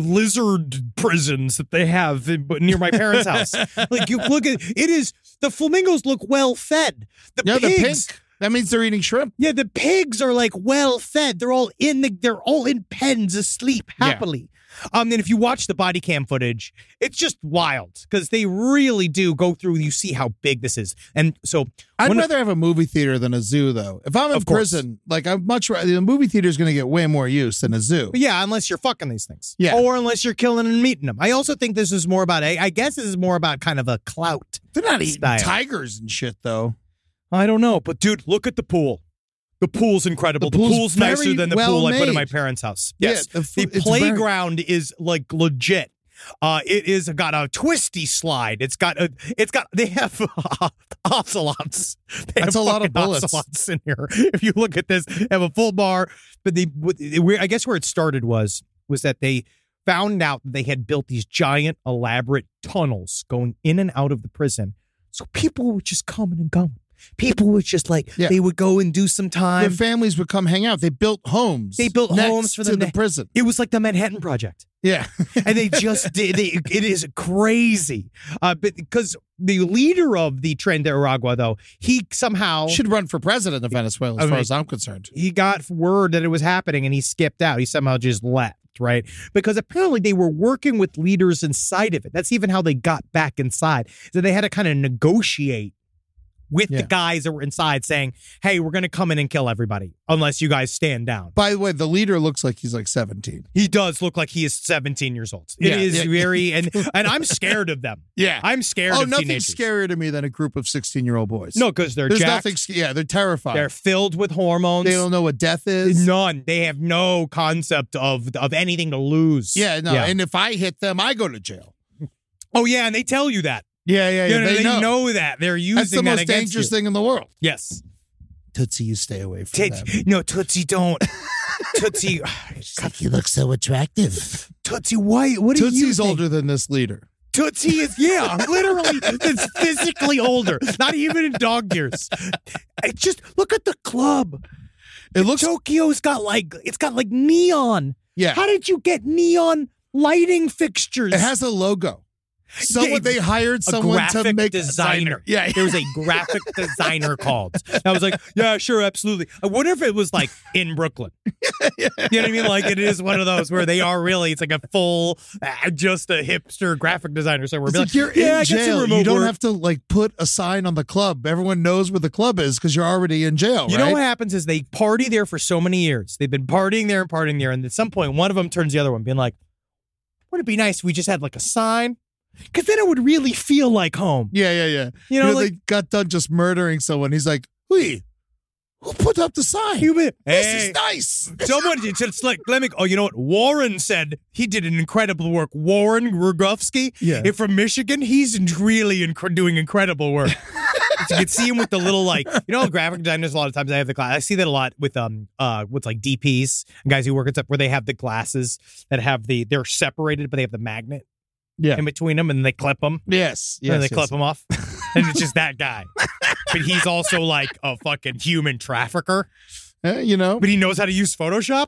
[SPEAKER 6] lizard prisons that they have in, near my parents' house. Like, you look at it is, the flamingos look well fed. The
[SPEAKER 3] Yeah,
[SPEAKER 6] pigs.
[SPEAKER 3] the pink. That means they're eating shrimp.
[SPEAKER 6] Yeah, the pigs are like well fed. They're all in the they're all in pens asleep happily. Um, and if you watch the body cam footage, it's just wild because they really do go through. You see how big this is, and so
[SPEAKER 3] I'd
[SPEAKER 6] when-
[SPEAKER 3] rather have a movie theater than a zoo, though. If I'm in
[SPEAKER 6] Of course.
[SPEAKER 3] prison, like I'm much rather the movie theater is going to get way more use than a zoo.
[SPEAKER 6] But yeah, unless you're fucking these things,
[SPEAKER 3] Yeah.
[SPEAKER 6] or unless you're killing and meeting them. I also think this is more about. I I guess this is more about kind of a clout.
[SPEAKER 3] They're not eating
[SPEAKER 6] style.
[SPEAKER 3] tigers and shit, though.
[SPEAKER 6] I don't know, but dude, look at the pool. The pool's incredible.
[SPEAKER 3] The
[SPEAKER 6] The
[SPEAKER 3] pool's
[SPEAKER 6] pool's, nicer
[SPEAKER 3] very
[SPEAKER 6] than the
[SPEAKER 3] well
[SPEAKER 6] pool I put in
[SPEAKER 3] made.
[SPEAKER 6] my parents' house.
[SPEAKER 3] Yeah,
[SPEAKER 6] Yes,
[SPEAKER 3] the
[SPEAKER 6] the,
[SPEAKER 3] fo- it's
[SPEAKER 6] playground is like legit. Uh, it is got a twisty slide. It's got a. It's got. They have uh, ocelots. They
[SPEAKER 3] That's
[SPEAKER 6] have
[SPEAKER 3] a lot of
[SPEAKER 6] fucking
[SPEAKER 3] bullets.
[SPEAKER 6] Ocelots in here. If you look at this, they have a full bar. But they, what- where I guess where it started was was that they found out that they had built these giant, elaborate tunnels going in and out of the prison, so people were just coming and going. People would just like
[SPEAKER 3] Yeah.
[SPEAKER 6] they would go and do some
[SPEAKER 3] Their
[SPEAKER 6] time.
[SPEAKER 3] families would come hang out. They built homes.
[SPEAKER 6] They built
[SPEAKER 3] next
[SPEAKER 6] homes for
[SPEAKER 3] to
[SPEAKER 6] them
[SPEAKER 3] the
[SPEAKER 6] to-
[SPEAKER 3] prison.
[SPEAKER 6] It was like the Manhattan Project.
[SPEAKER 3] Yeah,
[SPEAKER 6] And they just did. They, it is crazy. Uh, but because the leader of the Tren de Aragua, though, he somehow
[SPEAKER 3] should run for president of Venezuela, as
[SPEAKER 6] I
[SPEAKER 3] far
[SPEAKER 6] mean-
[SPEAKER 3] as I'm concerned.
[SPEAKER 6] he got word that it was happening and he skipped out. He somehow just left, right? Because apparently they were working with leaders inside of it. That's even how they got back inside. So they had to kind of negotiate with
[SPEAKER 3] Yeah.
[SPEAKER 6] the guys that were inside saying, hey, we're going to come in and kill everybody unless you guys stand down.
[SPEAKER 3] By the way, the leader looks like he's like seventeen.
[SPEAKER 6] He does look like he is seventeen years old. It
[SPEAKER 3] Yeah,
[SPEAKER 6] is
[SPEAKER 3] yeah.
[SPEAKER 6] very, and and I'm scared of them.
[SPEAKER 3] Yeah,
[SPEAKER 6] I'm scared
[SPEAKER 3] oh,
[SPEAKER 6] of
[SPEAKER 3] nothing's
[SPEAKER 6] teenagers.
[SPEAKER 3] scarier to me than a group of sixteen-year-old boys.
[SPEAKER 6] No, because they're
[SPEAKER 3] there's
[SPEAKER 6] jacked.
[SPEAKER 3] nothing. sc- Yeah, they're terrified.
[SPEAKER 6] They're filled with hormones.
[SPEAKER 3] they don't know what death is.
[SPEAKER 6] None. They have no concept of of anything to lose.
[SPEAKER 3] Yeah, no. And if I hit them, I go to jail.
[SPEAKER 6] Oh yeah, and they tell you that.
[SPEAKER 3] Yeah, yeah,
[SPEAKER 6] You
[SPEAKER 3] yeah.
[SPEAKER 6] know,
[SPEAKER 3] they,
[SPEAKER 6] they
[SPEAKER 3] know.
[SPEAKER 6] know. that they're using
[SPEAKER 3] That's the
[SPEAKER 6] that
[SPEAKER 3] most
[SPEAKER 6] against
[SPEAKER 3] dangerous
[SPEAKER 6] you.
[SPEAKER 3] thing in the world.
[SPEAKER 6] Yes.
[SPEAKER 3] Tootsie, you stay away from
[SPEAKER 6] Tit-
[SPEAKER 3] them.
[SPEAKER 6] no, Tootsie, don't. Tootsie,
[SPEAKER 7] You look so attractive.
[SPEAKER 6] Tootsie, why? What do you
[SPEAKER 3] Tootsie's
[SPEAKER 6] think?
[SPEAKER 3] older than this leader.
[SPEAKER 6] Tootsie is, yeah, literally, it's physically older. Not even in dog years. It's just, look at the club.
[SPEAKER 3] It looks.
[SPEAKER 6] Tokyo's got like, it's got like neon.
[SPEAKER 3] Yeah,
[SPEAKER 6] How did you get neon lighting fixtures?
[SPEAKER 3] it has a logo. Someone they hired
[SPEAKER 6] a
[SPEAKER 3] someone to
[SPEAKER 6] graphic
[SPEAKER 3] make a
[SPEAKER 6] designer.
[SPEAKER 3] sign. Yeah,
[SPEAKER 6] There was a graphic designer called. I was like, yeah, sure, absolutely. I wonder if it was like in Brooklyn. You know what I mean? Like it is one of those where they are really, it's like a full, uh, just a hipster graphic designer somewhere.
[SPEAKER 3] It's
[SPEAKER 6] Be
[SPEAKER 3] like,
[SPEAKER 6] like,
[SPEAKER 3] you're
[SPEAKER 6] yeah, I
[SPEAKER 3] in
[SPEAKER 6] get some
[SPEAKER 3] jail.
[SPEAKER 6] remote
[SPEAKER 3] You don't
[SPEAKER 6] work.
[SPEAKER 3] have to like put a sign on the club. Everyone knows where the club is because you're already in jail.
[SPEAKER 6] You
[SPEAKER 3] right?
[SPEAKER 6] know what happens is they party there for so many years. They've been partying there and partying there. And at some point, one of them turns the other one, being like, wouldn't it be nice if we just had like a sign? Because then it would really feel like home.
[SPEAKER 3] Yeah, yeah, yeah.
[SPEAKER 6] You know, like,
[SPEAKER 3] they got done just murdering someone. He's like, "Wait, who put up the sign?
[SPEAKER 6] you be,
[SPEAKER 3] This
[SPEAKER 6] hey,
[SPEAKER 3] is nice."
[SPEAKER 6] someone, it's it's like, let me, oh, you know what? Warren said he did an incredible work. Warren Rogowski
[SPEAKER 3] Yeah.
[SPEAKER 6] if from Michigan, he's really inc- doing incredible work. You can see him with the little, like, you know, graphic designers, a lot of times I have the glass. I see that a lot with, um, uh, with like D Ps, guys who work at stuff where they have the glasses that have the, they're separated, but they have the magnet
[SPEAKER 3] Yeah.
[SPEAKER 6] in between them and they clip them.
[SPEAKER 3] Yes.
[SPEAKER 6] and
[SPEAKER 3] Yes.
[SPEAKER 6] they
[SPEAKER 3] yes.
[SPEAKER 6] clip them off. And it's just that guy. But he's also like a fucking human trafficker.
[SPEAKER 3] Uh, you know,
[SPEAKER 6] But he knows how to use Photoshop.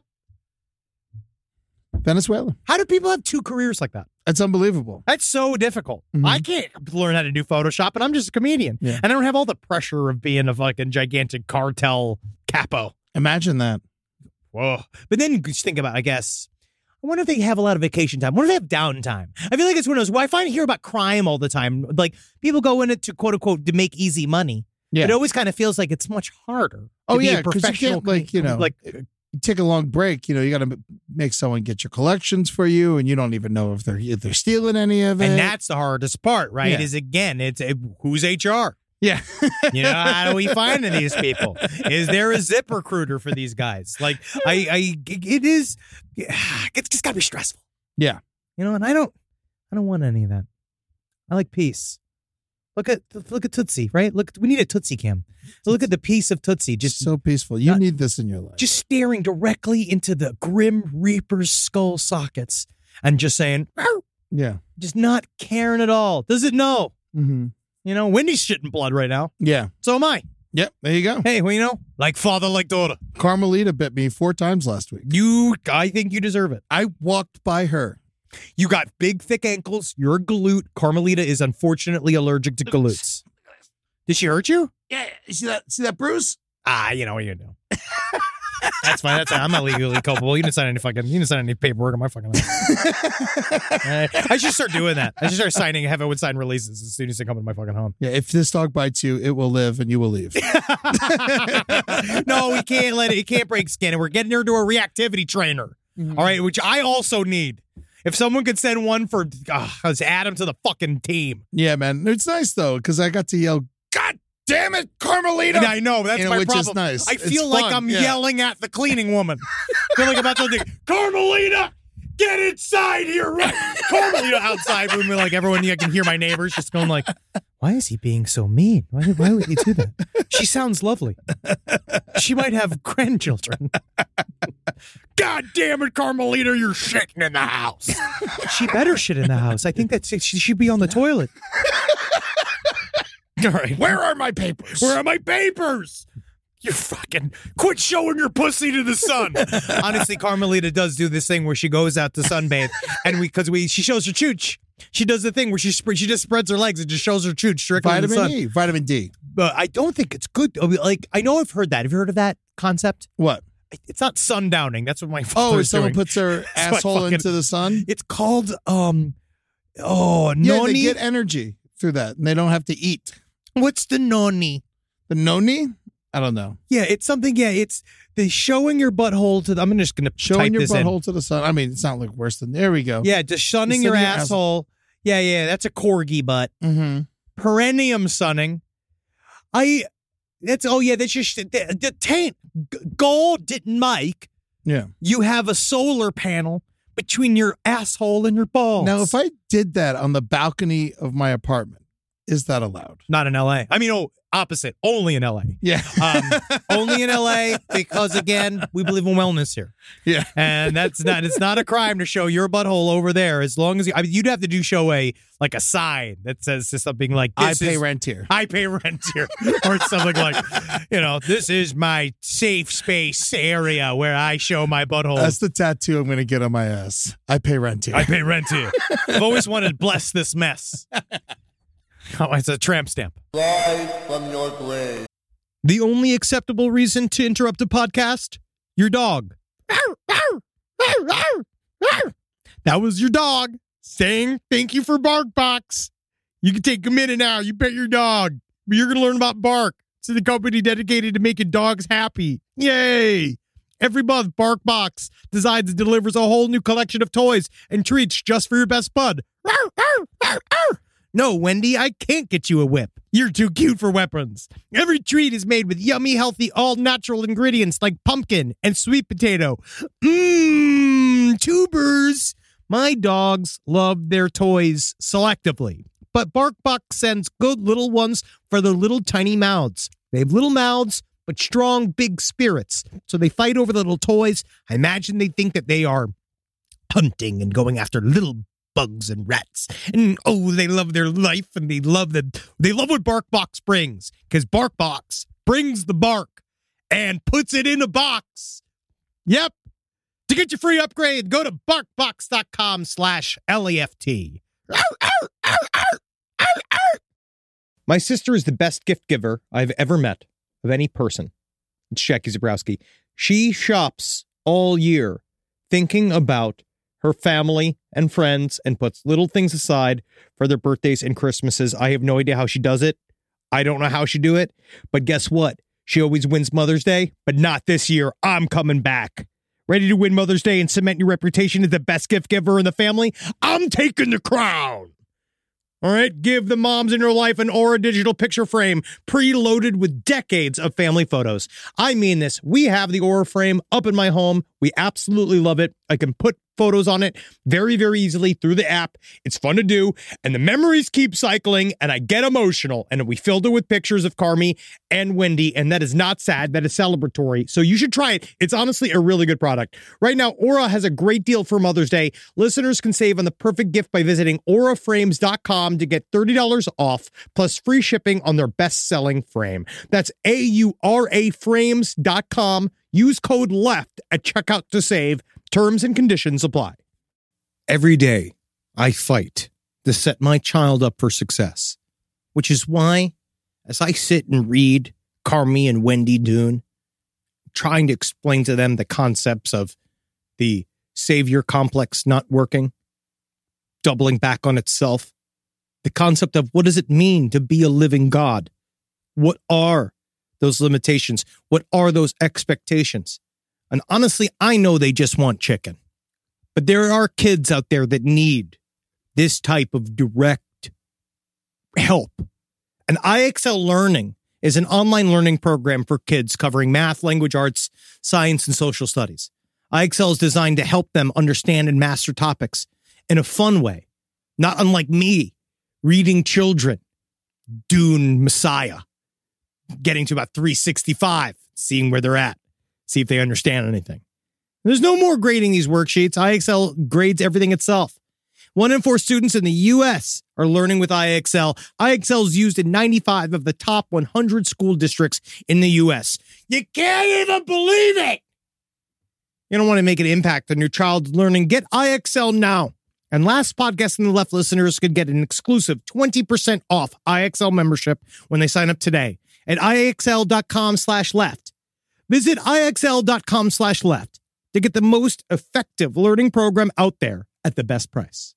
[SPEAKER 3] Venezuela.
[SPEAKER 6] How do people have two careers like that?
[SPEAKER 3] That's unbelievable.
[SPEAKER 6] That's so difficult.
[SPEAKER 3] Mhm.
[SPEAKER 6] I can't learn how to do Photoshop, and I'm just a comedian.
[SPEAKER 3] Yeah.
[SPEAKER 6] And I don't have all the pressure of being a fucking gigantic cartel capo.
[SPEAKER 3] Imagine that.
[SPEAKER 6] Whoa. But then you just think about, I guess, I wonder if they have a lot of vacation time. I wonder if they have downtime. I feel like it's one of those, well, I find hear about crime all the time. Like, people go in it to, quote unquote, to make easy money.
[SPEAKER 3] Yeah.
[SPEAKER 6] It always kind of feels like it's much harder. To
[SPEAKER 3] Oh,
[SPEAKER 6] be
[SPEAKER 3] yeah,
[SPEAKER 6] a
[SPEAKER 3] 'cause you
[SPEAKER 6] professional,
[SPEAKER 3] can't, like, you know,
[SPEAKER 6] like,
[SPEAKER 3] you take a long break, you know, you got to make someone get your collections for you, and you don't even know if they're if they're stealing any of it.
[SPEAKER 6] and that's the hardest part, right?
[SPEAKER 3] Yeah.
[SPEAKER 6] Is again, it's it, who's H R?
[SPEAKER 3] yeah.
[SPEAKER 6] You know, how do we find these people? Is there a zip recruiter for these guys? Like, I, I, it is, it's just gotta be stressful.
[SPEAKER 3] Yeah.
[SPEAKER 6] You know, and I don't, I don't want any of that. I like peace. Look at, look at Tootsie, right? Look, we need a Tootsie cam. Look at the piece of Tootsie, just
[SPEAKER 3] so peaceful. You
[SPEAKER 6] not-
[SPEAKER 3] need this in your life.
[SPEAKER 6] just staring directly into the Grim Reaper's skull sockets and just saying, "Arr,"
[SPEAKER 3] yeah.
[SPEAKER 6] just not caring at all. Does it know?
[SPEAKER 3] Mm-hmm.
[SPEAKER 6] You know, Wendy's shitting blood right now.
[SPEAKER 3] Yeah.
[SPEAKER 6] So am I.
[SPEAKER 3] Yep. There you go.
[SPEAKER 6] Hey, well, you know, like father, like daughter.
[SPEAKER 3] Carmelita bit me four times last week.
[SPEAKER 6] You, I think you deserve it.
[SPEAKER 3] I walked by her.
[SPEAKER 6] You got big, thick ankles. You're a galoot. Carmelita is unfortunately allergic to galoots. Did she hurt you?
[SPEAKER 3] Yeah. See that? See that bruise?
[SPEAKER 6] Ah, you know what you do. That's fine. That's fine. I'm not legally culpable. You didn't sign any fucking. You didn't sign any paperwork on my fucking life. uh, I should start doing that. I should start signing have would sign releases as soon as they come into my fucking home.
[SPEAKER 3] Yeah. If this dog bites you, it will live, and you will leave.
[SPEAKER 6] No, we can't let it. It can't break skin. And we're getting her to a reactivity trainer.
[SPEAKER 3] Mm-hmm.
[SPEAKER 6] All right, which I also need. If someone could send one for, uh, let's add him to the fucking team.
[SPEAKER 3] Yeah, man. It's nice though, because I got to yell, "God damn it, Carmelita!"
[SPEAKER 6] And I know that's
[SPEAKER 3] You know,
[SPEAKER 6] my
[SPEAKER 3] which
[SPEAKER 6] problem.
[SPEAKER 3] is nice.
[SPEAKER 6] I
[SPEAKER 3] It's
[SPEAKER 6] feel like
[SPEAKER 3] fun,
[SPEAKER 6] I'm
[SPEAKER 3] yeah.
[SPEAKER 6] yelling at the cleaning woman. I feel like I'm about to think, Carmelita, get inside here, right? Carmelita outside room, like everyone. I can hear my neighbors just going like, "Why is he being so mean? Why? Why would he do that?" She sounds lovely. She might have grandchildren. God damn it, Carmelita, you're shitting in the house. She better shit in the house. I think that she should be on the toilet. All right.
[SPEAKER 3] Where are my papers?
[SPEAKER 6] Where are my papers? You fucking quit showing your pussy to the sun. Honestly, Carmelita does do this thing where she goes out to sunbathe, and we because we she shows her chooch. She does the thing where she sp- she just spreads her legs and just shows her chooch directly in the
[SPEAKER 3] Vitamin
[SPEAKER 6] sun.
[SPEAKER 3] E, vitamin D.
[SPEAKER 6] But I don't think it's good. I mean, Like I know I've heard that. Have you heard of that concept?
[SPEAKER 3] What?
[SPEAKER 6] It's not sundowning. That's what my
[SPEAKER 3] Oh,
[SPEAKER 6] father
[SPEAKER 3] if
[SPEAKER 6] is
[SPEAKER 3] someone
[SPEAKER 6] doing.
[SPEAKER 3] puts their
[SPEAKER 6] It's my
[SPEAKER 3] asshole
[SPEAKER 6] fucking-
[SPEAKER 3] into the sun?
[SPEAKER 6] It's called um. Oh,
[SPEAKER 3] Yeah,
[SPEAKER 6] noni.
[SPEAKER 3] they get energy through that, and they don't have to eat.
[SPEAKER 6] What's the noni?
[SPEAKER 3] The noni? I don't know.
[SPEAKER 6] Yeah, it's something. Yeah, it's the showing your butthole to. The, I'm just gonna
[SPEAKER 3] Showing
[SPEAKER 6] type
[SPEAKER 3] your
[SPEAKER 6] this in.
[SPEAKER 3] butthole to the sun. I mean, it's not like worse than. There we go.
[SPEAKER 6] Yeah, just sunning
[SPEAKER 3] Sunning
[SPEAKER 6] your
[SPEAKER 3] your
[SPEAKER 6] asshole. Yeah, yeah, that's a corgi butt.
[SPEAKER 3] Mm-hmm.
[SPEAKER 6] Perennium sunning. I. That's oh yeah. That's just the, the taint. God didn't make
[SPEAKER 3] Yeah.
[SPEAKER 6] you have a solar panel between your asshole and your balls.
[SPEAKER 3] Now, if I did that on the balcony of my apartment, is that allowed?
[SPEAKER 6] not in L A. I mean, oh, opposite. Only in L A.
[SPEAKER 3] Yeah.
[SPEAKER 6] Um, only in L A because again, we believe in wellness here.
[SPEAKER 3] Yeah.
[SPEAKER 6] And that's not, it's not a crime to show your butthole over there as long as you, I mean, you'd have to do show a, like a sign that says something like,
[SPEAKER 3] I
[SPEAKER 6] this
[SPEAKER 3] pay
[SPEAKER 6] is,
[SPEAKER 3] rent here.
[SPEAKER 6] I pay rent here. Or something like, you know, this is my safe space area where I show my butthole.
[SPEAKER 3] That's the tattoo I'm going to get on my ass. I pay rent here.
[SPEAKER 6] I pay rent here. I've always wanted to bless this mess. Oh, it's a tramp stamp.
[SPEAKER 4] Live from your grave.
[SPEAKER 6] The only acceptable reason to interrupt a podcast? Your dog. That was your dog saying thank you for BarkBox. You can take a minute now. You pet your dog. But you're going to learn about Bark. It's the company dedicated to making dogs happy. Yay! Every month, BarkBox designs and delivers a whole new collection of toys and treats just for your best bud. No, Wendy, I can't get you a whip. You're too cute for weapons. Every treat is made with yummy, healthy, all-natural ingredients like pumpkin and sweet potato. Mmm, tubers. My dogs love their toys selectively, but BarkBox sends good little ones for their little tiny mouths. They have little mouths, but strong, big spirits. So they fight over the little toys. I imagine they think that they are hunting and going after little bugs and rats. And oh, they love their life and they love the they love what BarkBox brings. Because BarkBox brings the bark and puts it in a box. Yep. To get your free upgrade, go to barkbox.com slash LEFT. My sister is the best gift giver I've ever met of any person. It's Jackie Zabrowski. She shops all year thinking about her family and friends and puts little things aside for their birthdays and Christmases. I have no idea how she does it. I don't know how she do it. But guess what? She always wins Mother's Day, but not this year. I'm coming back. Ready to win Mother's Day and cement your reputation as the best gift giver in the family? I'm taking the crown. All right, give the moms in your life an Aura digital picture frame preloaded with decades of family photos. I mean this. We have the Aura frame up in my home. We absolutely love it. I can put photos on it very, very easily through the app. It's fun to do, and the memories keep cycling, and I get emotional. And we filled it with pictures of Carmi and Wendy, and that is not sad. That is celebratory. So you should try it. It's honestly a really good product. Right now, Aura has a great deal for Mother's Day. Listeners can save on the perfect gift by visiting aura frames dot com to get thirty dollars off, plus free shipping on their best-selling frame. That's A U R A frames dot com. Use code LEFT at checkout to save. Terms and conditions apply. Every day, I fight to set my child up for success, which is why, as I sit and read Carmi and Wendy Doon, trying to explain to them the concepts of the savior complex not working, doubling back on itself, the concept of what does it mean to be a living God? What are those limitations? What are those expectations? And honestly, I know they just want chicken. But there are kids out there that need this type of direct help. And I X L Learning is an online learning program for kids covering math, language arts, science, and social studies. I X L is designed to help them understand and master topics in a fun way, not unlike me reading children Dune Messiah, getting to about three sixty-five, seeing where they're at. See if they understand anything. There's no more grading these worksheets. I X L grades everything itself. One in four students in the U S are learning with I X L. I X L is used in ninety-five of the top one hundred school districts in the U S. You can't even believe it. You don't want to make an impact on your child's learning. Get I X L now. And last podcast on the left listeners could get an exclusive twenty percent off I X L membership when they sign up today at I X L dot com slash left. Visit I X L dot com slash left to get the most effective learning program out there at the best price.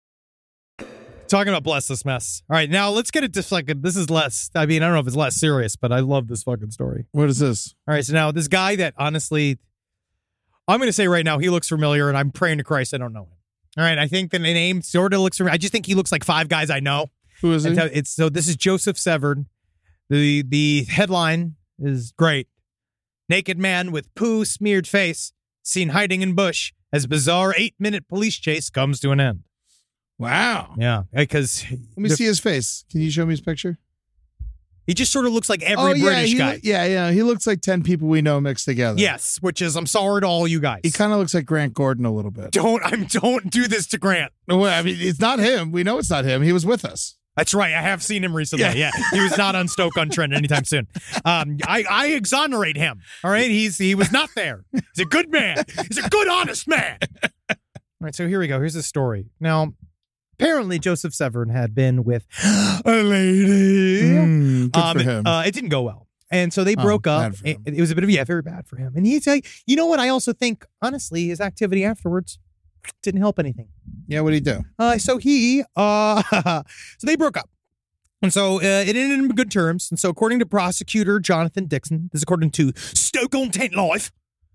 [SPEAKER 6] Talking about bless this mess. All right, now let's get it to like, this is less, I mean, I don't know if it's less serious, but I love this fucking story.
[SPEAKER 3] What is this?
[SPEAKER 6] All right, so now this guy that honestly, I'm going to say right now, he looks familiar, and I'm praying to Christ I don't know him. All right, I think the name sort of looks familiar. I just think he looks like five guys I know.
[SPEAKER 3] Who is he?
[SPEAKER 6] It's, so this is Joseph Severn. The, the headline is great. Naked man with poo smeared face seen hiding in bush as bizarre eight-minute police chase comes to an end.
[SPEAKER 3] Wow.
[SPEAKER 6] Yeah, because
[SPEAKER 3] Let me see his face. Can you show me his picture?
[SPEAKER 6] he just sort of looks like every
[SPEAKER 3] oh, yeah,
[SPEAKER 6] British
[SPEAKER 3] he
[SPEAKER 6] guy.
[SPEAKER 3] lo- yeah, yeah. He looks like ten people we know mixed together.
[SPEAKER 6] Yes, which is I'm sorry to all you guys.
[SPEAKER 3] He kind of looks like Grant Gordon a little bit.
[SPEAKER 6] don't I'm don't do this to Grant.
[SPEAKER 3] No, well, I mean, it's not him. We know it's not him. He was with us.
[SPEAKER 6] That's right. I have seen him recently.
[SPEAKER 3] Yeah.
[SPEAKER 6] Yeah, he was not on Stoke-on-Trent anytime soon. Um, I, I exonerate him. All right, he's he was not there. He's a good man. He's a good, honest man. All right, so here we go. Here's the story. Now, apparently, Joseph Severn had been with a lady.
[SPEAKER 3] Mm, good
[SPEAKER 6] um,
[SPEAKER 3] for him.
[SPEAKER 6] Uh, it didn't go well, and so they
[SPEAKER 3] Oh,
[SPEAKER 6] broke up.
[SPEAKER 3] bad for
[SPEAKER 6] It,
[SPEAKER 3] him.
[SPEAKER 6] it was a bit of yeah, very bad for him. And he's like, you know what? I also think, honestly, his activity afterwards didn't help anything.
[SPEAKER 3] yeah, what'd he do?
[SPEAKER 6] Uh, so he, uh, so they broke up. And so uh, it ended in good terms. And so according to prosecutor Jonathan Dixon, this is according to Stoke-on-Trent Live,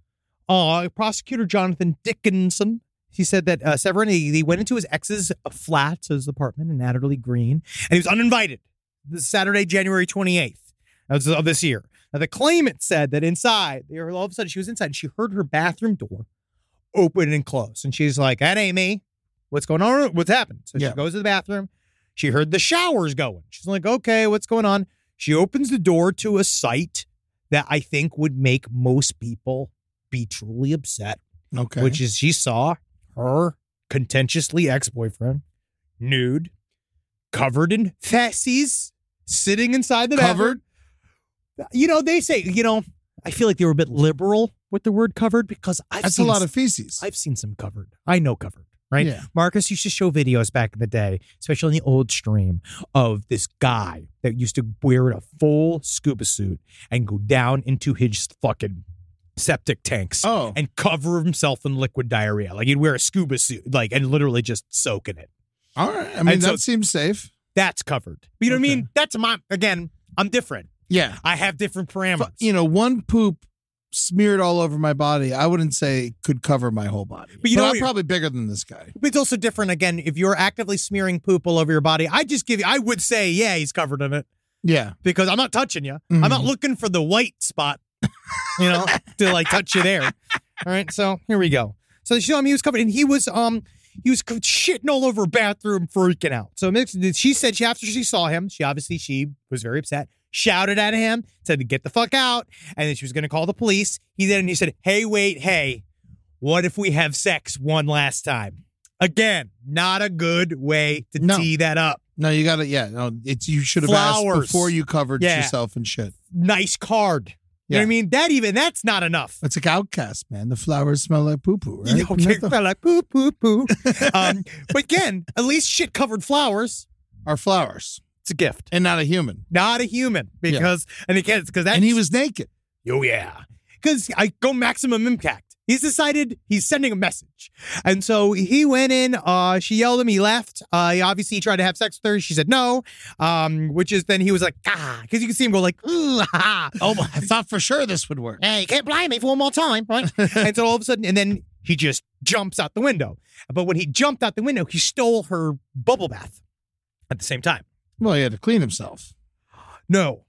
[SPEAKER 6] uh, prosecutor Jonathan Dickinson, he said that uh, Severn, he, he went into his ex's flat, so his apartment in Adderley Green, and he was uninvited. This is Saturday, January twenty-eighth of of this year. Now, the claimant said that inside, they were, all of a sudden she was inside, and she heard her bathroom door open and close. And she's like, that ain't me. What's going on? What's happened? So
[SPEAKER 3] Yeah.
[SPEAKER 6] she goes to the bathroom. She heard the showers going. She's like, okay, what's going on? She opens the door to a sight that I think would make most people be truly upset,
[SPEAKER 3] Okay.
[SPEAKER 6] which is she saw her contentiously ex-boyfriend nude, covered in feces, sitting inside the
[SPEAKER 3] Covered?
[SPEAKER 6] bathroom. You know, they say, you know, I feel like they were a bit liberal with the word covered because I've
[SPEAKER 3] That's a
[SPEAKER 6] seen
[SPEAKER 3] lot of feces.
[SPEAKER 6] I've seen some covered. I know covered, right?
[SPEAKER 3] Yeah.
[SPEAKER 6] Marcus used to show videos back in the day, especially in the old stream, of this guy that used to wear a full scuba suit and go down into his fucking septic tanks
[SPEAKER 3] Oh.
[SPEAKER 6] and cover himself in liquid diarrhea. Like he'd wear a scuba suit, like, and literally just soak in it.
[SPEAKER 3] All right. I mean,
[SPEAKER 6] And
[SPEAKER 3] that
[SPEAKER 6] so-
[SPEAKER 3] seems safe.
[SPEAKER 6] That's covered. But you know what I
[SPEAKER 3] Okay.
[SPEAKER 6] mean? That's my, again, I'm different.
[SPEAKER 3] Yeah.
[SPEAKER 6] I have different parameters.
[SPEAKER 3] You know, one poop smeared all over my body, I wouldn't say could cover my whole body.
[SPEAKER 6] But you know
[SPEAKER 3] I'm
[SPEAKER 6] what-
[SPEAKER 3] probably bigger than this guy.
[SPEAKER 6] But it's also different, again, if you're actively smearing poop all over your body, I just give you, I would say, yeah, he's covered in it.
[SPEAKER 3] Yeah.
[SPEAKER 6] Because I'm not touching you.
[SPEAKER 3] Mhm.
[SPEAKER 6] I'm not looking for the white spot, you know, to like touch you there. All right, so here we go. So they show him he was covered, and he was um he was shitting all over her bathroom, freaking out. So she said she after she saw him, she obviously she was very upset, shouted at him, said to get the fuck out, and then she was going to call the police. He then he said, "Hey, wait, hey, what if we have sex one last time?" Again, not a good way to
[SPEAKER 3] No.
[SPEAKER 6] tee that up.
[SPEAKER 3] No, you got to, yeah. No, it's you should have
[SPEAKER 6] Flowers.
[SPEAKER 3] asked before you covered
[SPEAKER 6] Yeah.
[SPEAKER 3] yourself and shit.
[SPEAKER 6] Nice card. You know
[SPEAKER 3] Yeah.
[SPEAKER 6] what I mean? That even, that's not enough.
[SPEAKER 3] It's like Outcast, man. The flowers smell like poo poo, right?
[SPEAKER 6] You know,
[SPEAKER 3] Isn't that the-
[SPEAKER 6] smell like poo, poo, poo. um, but again, at least shit covered flowers.
[SPEAKER 3] Are flowers
[SPEAKER 6] It's a gift,
[SPEAKER 3] and not a human.
[SPEAKER 6] not a human. Because and again, because that
[SPEAKER 3] And he was naked.
[SPEAKER 6] oh yeah, because I go maximum impact. He's decided he's sending a message, and so he went in. Uh, she yelled at him. He left. Uh, he obviously tried to have sex with her. She said no. Um, which is then he was like ah, because you can see him go like ooh, ha, ha.
[SPEAKER 3] Oh, I thought for sure this would work.
[SPEAKER 6] Hey, you can't blame me for one more time, right? And so all of a sudden, and then he just jumps out the window. But when he jumped out the window, he stole her bubble bath at the same time.
[SPEAKER 3] Well, he had to clean himself.
[SPEAKER 6] No.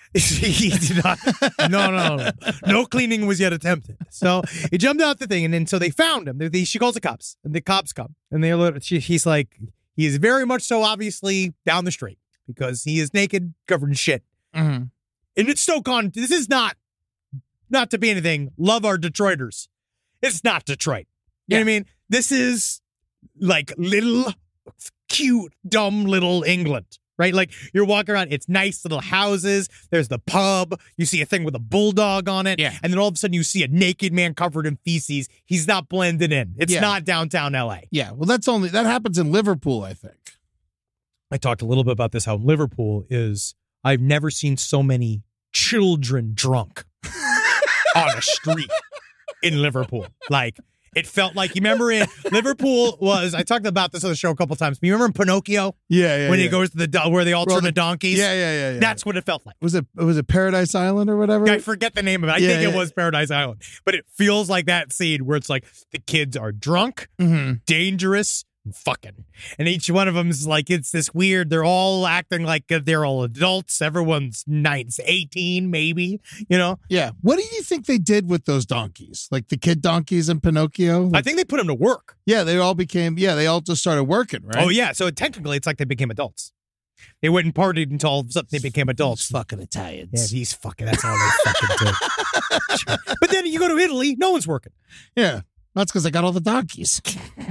[SPEAKER 6] He did not. No, no, no. No cleaning was yet attempted. So he jumped out the thing, and then so they found him. They, they, she calls the cops, and the cops come. And they're lit- she, he's like, he is very much so obviously down the street because he is naked, covered in shit.
[SPEAKER 3] Mm-hmm.
[SPEAKER 6] And it's so con. This is not, not to be anything. Love our Detroiters. It's not Detroit. You know what I mean? This is like little, cute, dumb little England, right? Like you're walking around. It's nice little houses. There's the pub. You see a thing with a bulldog on it.
[SPEAKER 3] Yeah.
[SPEAKER 6] And then all of a sudden you see a naked man covered in feces. He's not blended in. It's
[SPEAKER 3] Yeah.
[SPEAKER 6] not downtown L A.
[SPEAKER 3] Yeah, well, that's only that happens in Liverpool, I think.
[SPEAKER 6] I talked a little bit about this, how Liverpool is, I've never seen so many children drunk on a street in Liverpool. Like, it felt like, you remember in Liverpool was, I talked about this on the show a couple times, but you remember in Pinocchio?
[SPEAKER 3] Yeah, yeah.
[SPEAKER 6] when
[SPEAKER 3] yeah.
[SPEAKER 6] he goes to the, do- where they all
[SPEAKER 3] Well,
[SPEAKER 6] turn
[SPEAKER 3] the-
[SPEAKER 6] to donkeys?
[SPEAKER 3] Yeah, yeah, yeah, yeah.
[SPEAKER 6] That's what it felt like.
[SPEAKER 3] was it. Was it Paradise Island or whatever?
[SPEAKER 6] I forget the name of it. I
[SPEAKER 3] Yeah,
[SPEAKER 6] think it
[SPEAKER 3] yeah.
[SPEAKER 6] was Paradise Island. But it feels like that scene where it's like the kids are drunk,
[SPEAKER 3] Mm-hmm.
[SPEAKER 6] dangerous, and fucking. And each one of them is like, it's this weird, they're all acting like they're all adults. Everyone's nine, eighteen, maybe, you know?
[SPEAKER 3] Yeah. What do you think they did with those donkeys? Like the kid donkeys in Pinocchio?
[SPEAKER 6] I
[SPEAKER 3] Like,
[SPEAKER 6] think they put them to work.
[SPEAKER 3] yeah, they all became. Yeah, they all just started working, right?
[SPEAKER 6] Oh, yeah. So technically, it's like they became adults. They went and partied until all of a sudden they became adults.
[SPEAKER 7] Fucking Italians.
[SPEAKER 6] Yeah, he's fucking, that's all they fucking do. Sure. But then you go to Italy, no one's working.
[SPEAKER 3] Yeah. That's because I got all the donkeys.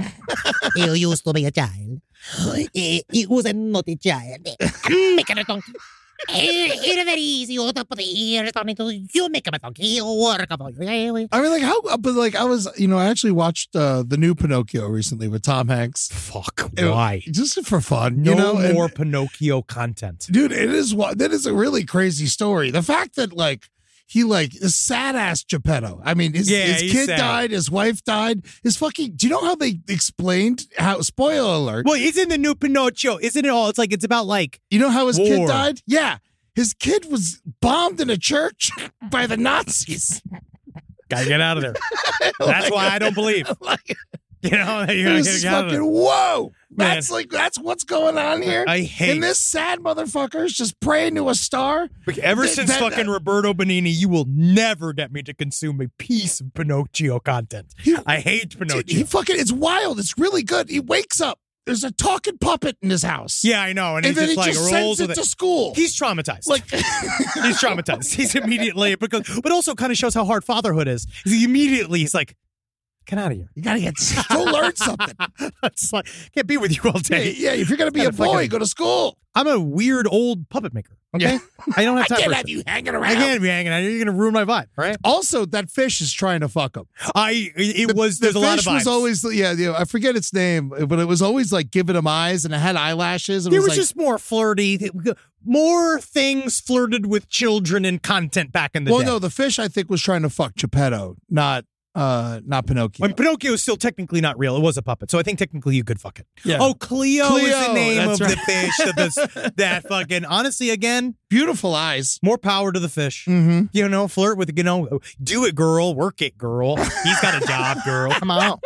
[SPEAKER 7] You used to be a child. He he was a naughty child. Make it a donkey. It's very easy. You put the ears on it. You make him a donkey. You work about you.
[SPEAKER 3] I mean, like how? But like, I was, you know, I actually watched uh, the new Pinocchio recently with Tom Hanks,
[SPEAKER 6] Fuck,
[SPEAKER 3] It-
[SPEAKER 6] why?
[SPEAKER 3] just for fun.
[SPEAKER 6] No
[SPEAKER 3] you know, And-
[SPEAKER 6] more Pinocchio content.
[SPEAKER 3] dude. It is what that is a really crazy story. The fact that like he like is sad ass Geppetto. I mean, his,
[SPEAKER 6] Yeah,
[SPEAKER 3] his
[SPEAKER 6] he's
[SPEAKER 3] kid
[SPEAKER 6] sad.
[SPEAKER 3] died, his wife died, his fucking. Do you know how they explained how? Spoiler alert.
[SPEAKER 6] Well, isn't the new Pinocchio, isn't it all? It's like, it's about like,
[SPEAKER 3] You know how his kid
[SPEAKER 6] War.
[SPEAKER 3] died? Yeah. His kid was bombed in a church by the Nazis.
[SPEAKER 6] gotta get out of there. That's why I don't believe.
[SPEAKER 3] Like,
[SPEAKER 6] You know, you
[SPEAKER 3] it
[SPEAKER 6] gotta
[SPEAKER 3] was
[SPEAKER 6] get
[SPEAKER 3] just
[SPEAKER 6] out of
[SPEAKER 3] fucking,
[SPEAKER 6] there.
[SPEAKER 3] whoa.
[SPEAKER 6] Man.
[SPEAKER 3] That's like, that's what's going on here.
[SPEAKER 6] I hate
[SPEAKER 3] And this sad motherfucker is just praying to a star.
[SPEAKER 6] Ever
[SPEAKER 3] Th-
[SPEAKER 6] since
[SPEAKER 3] that-
[SPEAKER 6] fucking
[SPEAKER 3] that-
[SPEAKER 6] Roberto Benigni, you will never get me to consume a piece of Pinocchio content. I hate
[SPEAKER 3] Dude,
[SPEAKER 6] Pinocchio.
[SPEAKER 3] he fucking, it's wild. It's really good. He wakes up. There's a talking puppet in his house.
[SPEAKER 6] Yeah, I know. And,
[SPEAKER 3] And
[SPEAKER 6] he
[SPEAKER 3] then
[SPEAKER 6] just
[SPEAKER 3] he
[SPEAKER 6] like
[SPEAKER 3] just
[SPEAKER 6] rolls
[SPEAKER 3] sends
[SPEAKER 6] with
[SPEAKER 3] it
[SPEAKER 6] it.
[SPEAKER 3] to school.
[SPEAKER 6] He's traumatized.
[SPEAKER 3] like,
[SPEAKER 6] He's traumatized. He's immediately, because, but also kind of shows how hard fatherhood is. He immediately, he's like, get out of here.
[SPEAKER 3] you gotta get, go learn something.
[SPEAKER 6] It's like, can't be with you all
[SPEAKER 3] Yeah,
[SPEAKER 6] day.
[SPEAKER 3] yeah, if you're gonna be
[SPEAKER 6] Kinda
[SPEAKER 3] a boy,
[SPEAKER 6] fucking-
[SPEAKER 3] go to school.
[SPEAKER 6] I'm a weird old puppet maker. Okay,
[SPEAKER 3] Yeah.
[SPEAKER 6] I don't have time
[SPEAKER 7] I
[SPEAKER 6] for
[SPEAKER 7] can't
[SPEAKER 6] it.
[SPEAKER 7] have you hanging
[SPEAKER 6] I
[SPEAKER 7] around.
[SPEAKER 6] can't be hanging out. You're gonna ruin my vibe, right?
[SPEAKER 3] Also, that fish is trying to fuck him.
[SPEAKER 6] I. It was.
[SPEAKER 3] The
[SPEAKER 6] There's a lot of
[SPEAKER 3] fish
[SPEAKER 6] vibes.
[SPEAKER 3] was always, yeah, yeah, I forget its name, but it was always like giving him eyes and it had eyelashes. And
[SPEAKER 6] It
[SPEAKER 3] it
[SPEAKER 6] was
[SPEAKER 3] was, like,
[SPEAKER 6] just more flirty, more things flirted with children in content back in the
[SPEAKER 3] Well,
[SPEAKER 6] day.
[SPEAKER 3] no, the fish I think was trying to fuck Geppetto, not uh, not Pinocchio.
[SPEAKER 6] When Pinocchio is still technically not real. It was a puppet. So I think technically you could fuck it.
[SPEAKER 3] Yeah.
[SPEAKER 6] Oh, Cleo, is
[SPEAKER 3] Cleo,
[SPEAKER 6] the name
[SPEAKER 3] that's
[SPEAKER 6] of
[SPEAKER 3] right.
[SPEAKER 6] the fish. That, this, that fucking, honestly, again,
[SPEAKER 3] Beautiful eyes.
[SPEAKER 6] more power to the fish.
[SPEAKER 3] Mm-hmm.
[SPEAKER 6] You know, flirt with, you know, do it, girl. Work it, girl. He's got a job, girl. Come on.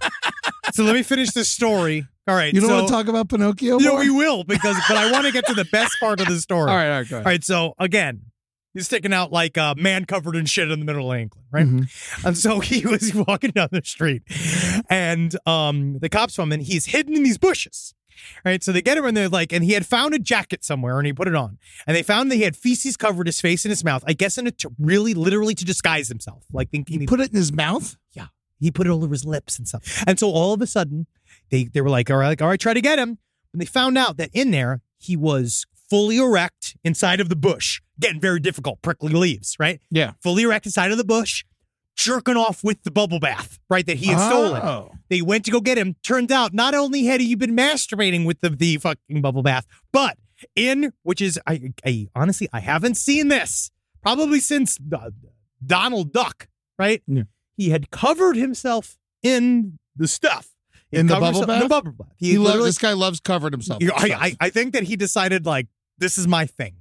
[SPEAKER 6] So let me finish this story. All right.
[SPEAKER 3] You don't
[SPEAKER 6] so,
[SPEAKER 3] want to talk about Pinocchio
[SPEAKER 6] No,
[SPEAKER 3] more?
[SPEAKER 6] we will, because, but I want to get to the best part of the story.
[SPEAKER 3] All right, all right, go
[SPEAKER 6] All
[SPEAKER 3] ahead.
[SPEAKER 6] right. So again, he's sticking out like a man covered in shit in the middle of England, right?
[SPEAKER 3] Mhm.
[SPEAKER 6] And so he was walking down the street, and um, the cops come in. He's hidden in these bushes, right? So they get him, and they're like, and he had found a jacket somewhere, and he put it on, and they found that he had feces covered his face and his mouth. I guess in it to really, literally to disguise himself, like thinking
[SPEAKER 3] He put it in his mouth?
[SPEAKER 6] yeah, he put it all over his lips and stuff. And so all of a sudden, they they were like, all right, like, all right, try to get him. And they found out that in there he was fully erect inside of the bush. Getting very difficult, prickly leaves, right?
[SPEAKER 3] Yeah.
[SPEAKER 6] Fully erect inside of the bush, jerking off with the bubble bath, right, that he had stolen.
[SPEAKER 3] Oh.
[SPEAKER 6] They went to go get him. Turns out not only had he been masturbating with the, the fucking bubble bath, but in, which is, I, I honestly, I haven't seen this probably since uh, Donald Duck, right?
[SPEAKER 3] Yeah.
[SPEAKER 6] He had covered himself in the stuff. He
[SPEAKER 3] In the
[SPEAKER 6] covered
[SPEAKER 3] bubble
[SPEAKER 6] himself-
[SPEAKER 3] bath?
[SPEAKER 6] The bubble bath.
[SPEAKER 3] He loves,
[SPEAKER 6] literally-
[SPEAKER 3] this guy loves covered himself.
[SPEAKER 6] you
[SPEAKER 3] in
[SPEAKER 6] know, I,
[SPEAKER 3] stuff.
[SPEAKER 6] I, I think that he decided, like, this is my thing.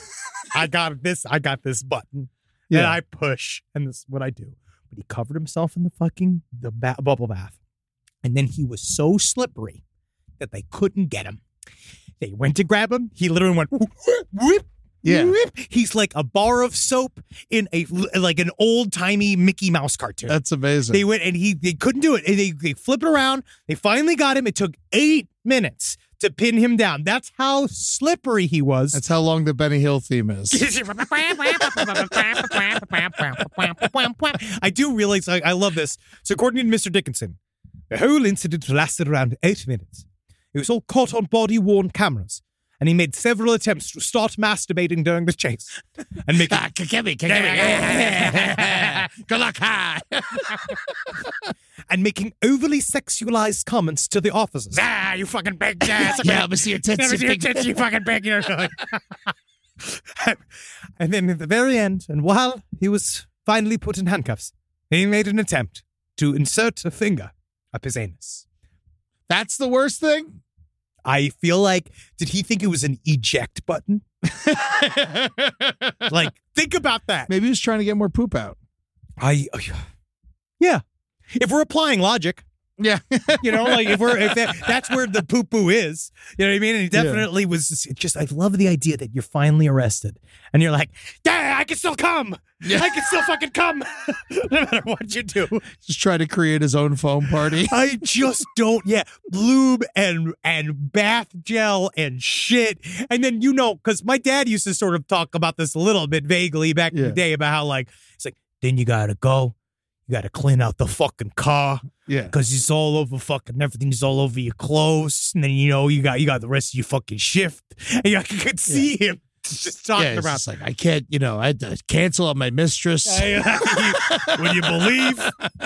[SPEAKER 6] I got this. I got this button that
[SPEAKER 3] Yeah.
[SPEAKER 6] I push, and this is what I do. But he covered himself in the fucking the ba- bubble bath, and then he was so slippery that they couldn't get him. They went to grab him. He literally went whoop, whoop,
[SPEAKER 3] Yeah.
[SPEAKER 6] whoop. He's like a bar of soap in a like an old timey Mickey Mouse cartoon.
[SPEAKER 3] That's amazing.
[SPEAKER 6] They went and he they couldn't do it. And they they flipped it around. They finally got him. It took eight minutes to pin him down. That's how slippery he was.
[SPEAKER 3] That's how long the Benny Hill theme is.
[SPEAKER 6] I do realize I, I love this. So according to Mister Dickinson, the whole incident lasted around eight minutes. It was all caught on body-worn cameras, and he made several attempts to start masturbating during the chase and making
[SPEAKER 3] Good luck, hi.
[SPEAKER 6] and making overly sexualized comments to the officers. Ah, you fucking big ass.
[SPEAKER 3] Yeah, let me see your tits.
[SPEAKER 6] Let me see your tits, you fucking big. You know. And then at the very end, and while he was finally put in handcuffs, he made an attempt to insert a finger up his anus.
[SPEAKER 3] That's the worst thing?
[SPEAKER 6] I feel like, did he think it was an eject button? Like, think about that.
[SPEAKER 3] Maybe he was trying to get more poop out.
[SPEAKER 6] I, yeah. If we're applying logic,
[SPEAKER 3] Yeah.
[SPEAKER 6] you know, like if we're, if that, that's where the poo poo is, you know what I mean? And he definitely was just, I love the idea that you're finally arrested and you're like, yeah, I can still come.
[SPEAKER 3] Yeah.
[SPEAKER 6] I can still fucking come. No matter what you do.
[SPEAKER 3] Just try to create his own foam party.
[SPEAKER 6] I just don't, yeah, lube and and bath gel and shit. And then, you know, because my dad used to sort of talk about this a little bit vaguely back in
[SPEAKER 3] Yeah.
[SPEAKER 6] the day about how, like, it's like, then you gotta go. You gotta clean out the fucking car
[SPEAKER 3] Yeah.
[SPEAKER 6] because it's all over fucking, everything's all over your clothes. And then, you know, you got you got the rest of your fucking shift. And you, I could see him just talking
[SPEAKER 3] Yeah, it's
[SPEAKER 6] about
[SPEAKER 3] just like, I can't, you know, I had to cancel on my mistress.
[SPEAKER 6] Would you believe?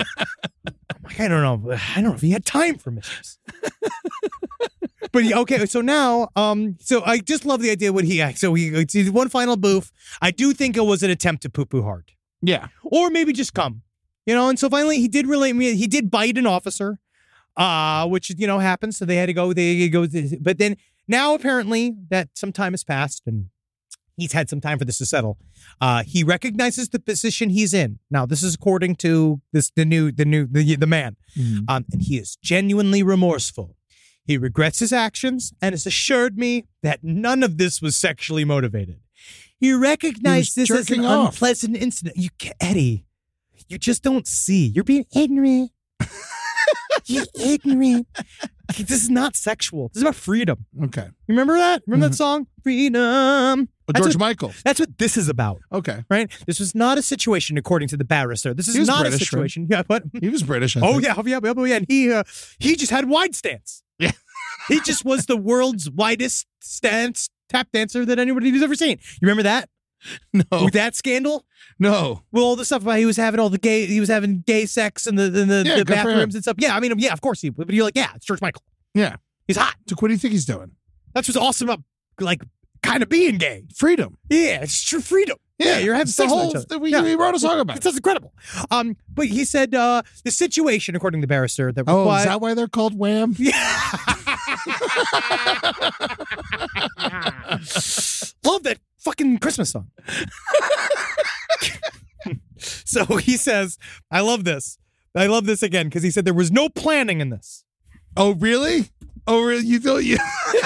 [SPEAKER 6] I don't know. I don't know if he had time for mistress. But he, okay, so now, um, so I just love the idea what he so he he did one final boof. I do think it was an attempt to poo poo hard,
[SPEAKER 3] Yeah.
[SPEAKER 6] or maybe just come, you know. And so finally, he did relate me. He did bite an officer, uh, which you know happens. So they had to go. They go. But then now apparently that some time has passed and he's had some time for this to settle. Uh, he recognizes the position he's in. Now, this is according to this the new the new the the man,
[SPEAKER 3] Mhm.
[SPEAKER 6] um, and he is genuinely remorseful. He regrets his actions and has assured me that none of this was sexually motivated. He recognized
[SPEAKER 3] He was
[SPEAKER 6] this as an
[SPEAKER 3] jerking off.
[SPEAKER 6] unpleasant incident. You, ca- Eddie, you just don't see. You're being ignorant. You're ignorant. This is not sexual. This is about freedom.
[SPEAKER 3] Okay.
[SPEAKER 6] You remember that? Remember
[SPEAKER 3] Mhm.
[SPEAKER 6] that song? Freedom.
[SPEAKER 3] Oh,
[SPEAKER 6] That's
[SPEAKER 3] George
[SPEAKER 6] what-
[SPEAKER 3] Michael.
[SPEAKER 6] That's what this is about,
[SPEAKER 3] Okay.
[SPEAKER 6] right? This was not a situation, according to the barrister. This is
[SPEAKER 3] He was
[SPEAKER 6] not
[SPEAKER 3] British,
[SPEAKER 6] a
[SPEAKER 3] right?
[SPEAKER 6] situation. Yeah, but
[SPEAKER 3] He was British. I
[SPEAKER 6] oh
[SPEAKER 3] think.
[SPEAKER 6] yeah, oh yeah, oh yeah, and he uh, he just had wide stance.
[SPEAKER 3] Yeah.
[SPEAKER 6] He just was the world's widest stance tap dancer that anybody's ever seen. You remember that?
[SPEAKER 3] No.
[SPEAKER 6] With that scandal?
[SPEAKER 3] No.
[SPEAKER 6] Well, all the stuff about he was having all the gay, he was having gay sex in the in the,
[SPEAKER 3] Yeah,
[SPEAKER 6] the
[SPEAKER 3] good for him.
[SPEAKER 6] bathrooms and stuff. Yeah, I mean, yeah, of course he. But you're like, yeah, it's George Michael.
[SPEAKER 3] Yeah.
[SPEAKER 6] He's hot.
[SPEAKER 3] So what do you think he's doing?
[SPEAKER 6] That's what's awesome about like kind of being gay.
[SPEAKER 3] Freedom.
[SPEAKER 6] Yeah, it's true freedom. Yeah, you're having
[SPEAKER 3] it's the
[SPEAKER 6] sex with
[SPEAKER 3] whole.
[SPEAKER 6] each other.
[SPEAKER 3] We,
[SPEAKER 6] Yeah.
[SPEAKER 3] we wrote a song about
[SPEAKER 6] It's
[SPEAKER 3] it.
[SPEAKER 6] just incredible. Um, but he said uh, the situation, according to the barrister, that
[SPEAKER 3] Oh,
[SPEAKER 6] required.
[SPEAKER 3] is that why they're called Wham?
[SPEAKER 6] Love that fucking Christmas song. So he says, I love this. I love this again because he said there was no planning in this.
[SPEAKER 3] Oh, really? Oh, really? You feel you?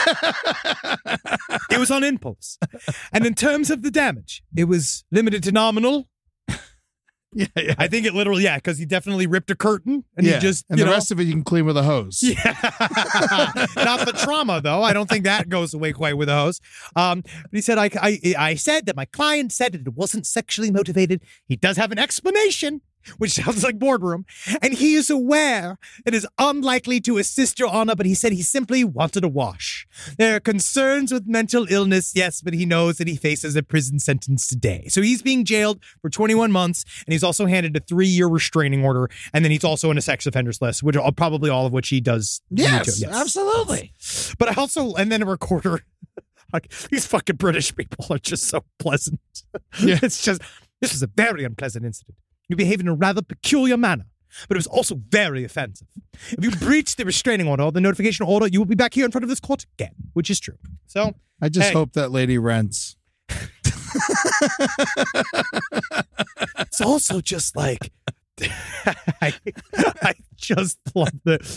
[SPEAKER 6] It was on impulse. And in terms of the damage, it was limited to nominal.
[SPEAKER 3] Yeah, yeah.
[SPEAKER 6] I think it literally, yeah, because he definitely ripped a curtain and
[SPEAKER 3] yeah.
[SPEAKER 6] he just,
[SPEAKER 3] and
[SPEAKER 6] you
[SPEAKER 3] the
[SPEAKER 6] know,
[SPEAKER 3] rest of it you can clean with a hose.
[SPEAKER 6] Yeah. Not the trauma, though. I don't think that goes away quite with a hose. Um, but he said, I, I, I said that my client said that it wasn't sexually motivated. He does have an explanation, which sounds like boardroom. And he is aware it is unlikely to assist Your Honor, but he said he simply wanted a wash. There are concerns with mental illness, yes, but he knows that he faces a prison sentence today. So he's being jailed for twenty-one months, and he's also handed a three-year restraining order, and then he's also on a sex offenders list, which are probably all of which he does.
[SPEAKER 3] Yes,
[SPEAKER 6] yes.
[SPEAKER 3] absolutely.
[SPEAKER 6] But I also, and then a recorder, like, these fucking British people are just so pleasant.
[SPEAKER 3] Yeah.
[SPEAKER 6] It's just, this was a very unpleasant incident. You behaved in a rather peculiar manner, but it was also very offensive. If you breach the restraining order or the notification order, you will be back here in front of this court again, which is true. So,
[SPEAKER 3] I just
[SPEAKER 6] hey.
[SPEAKER 3] hope that lady rents.
[SPEAKER 6] It's also just like, I, I just love this.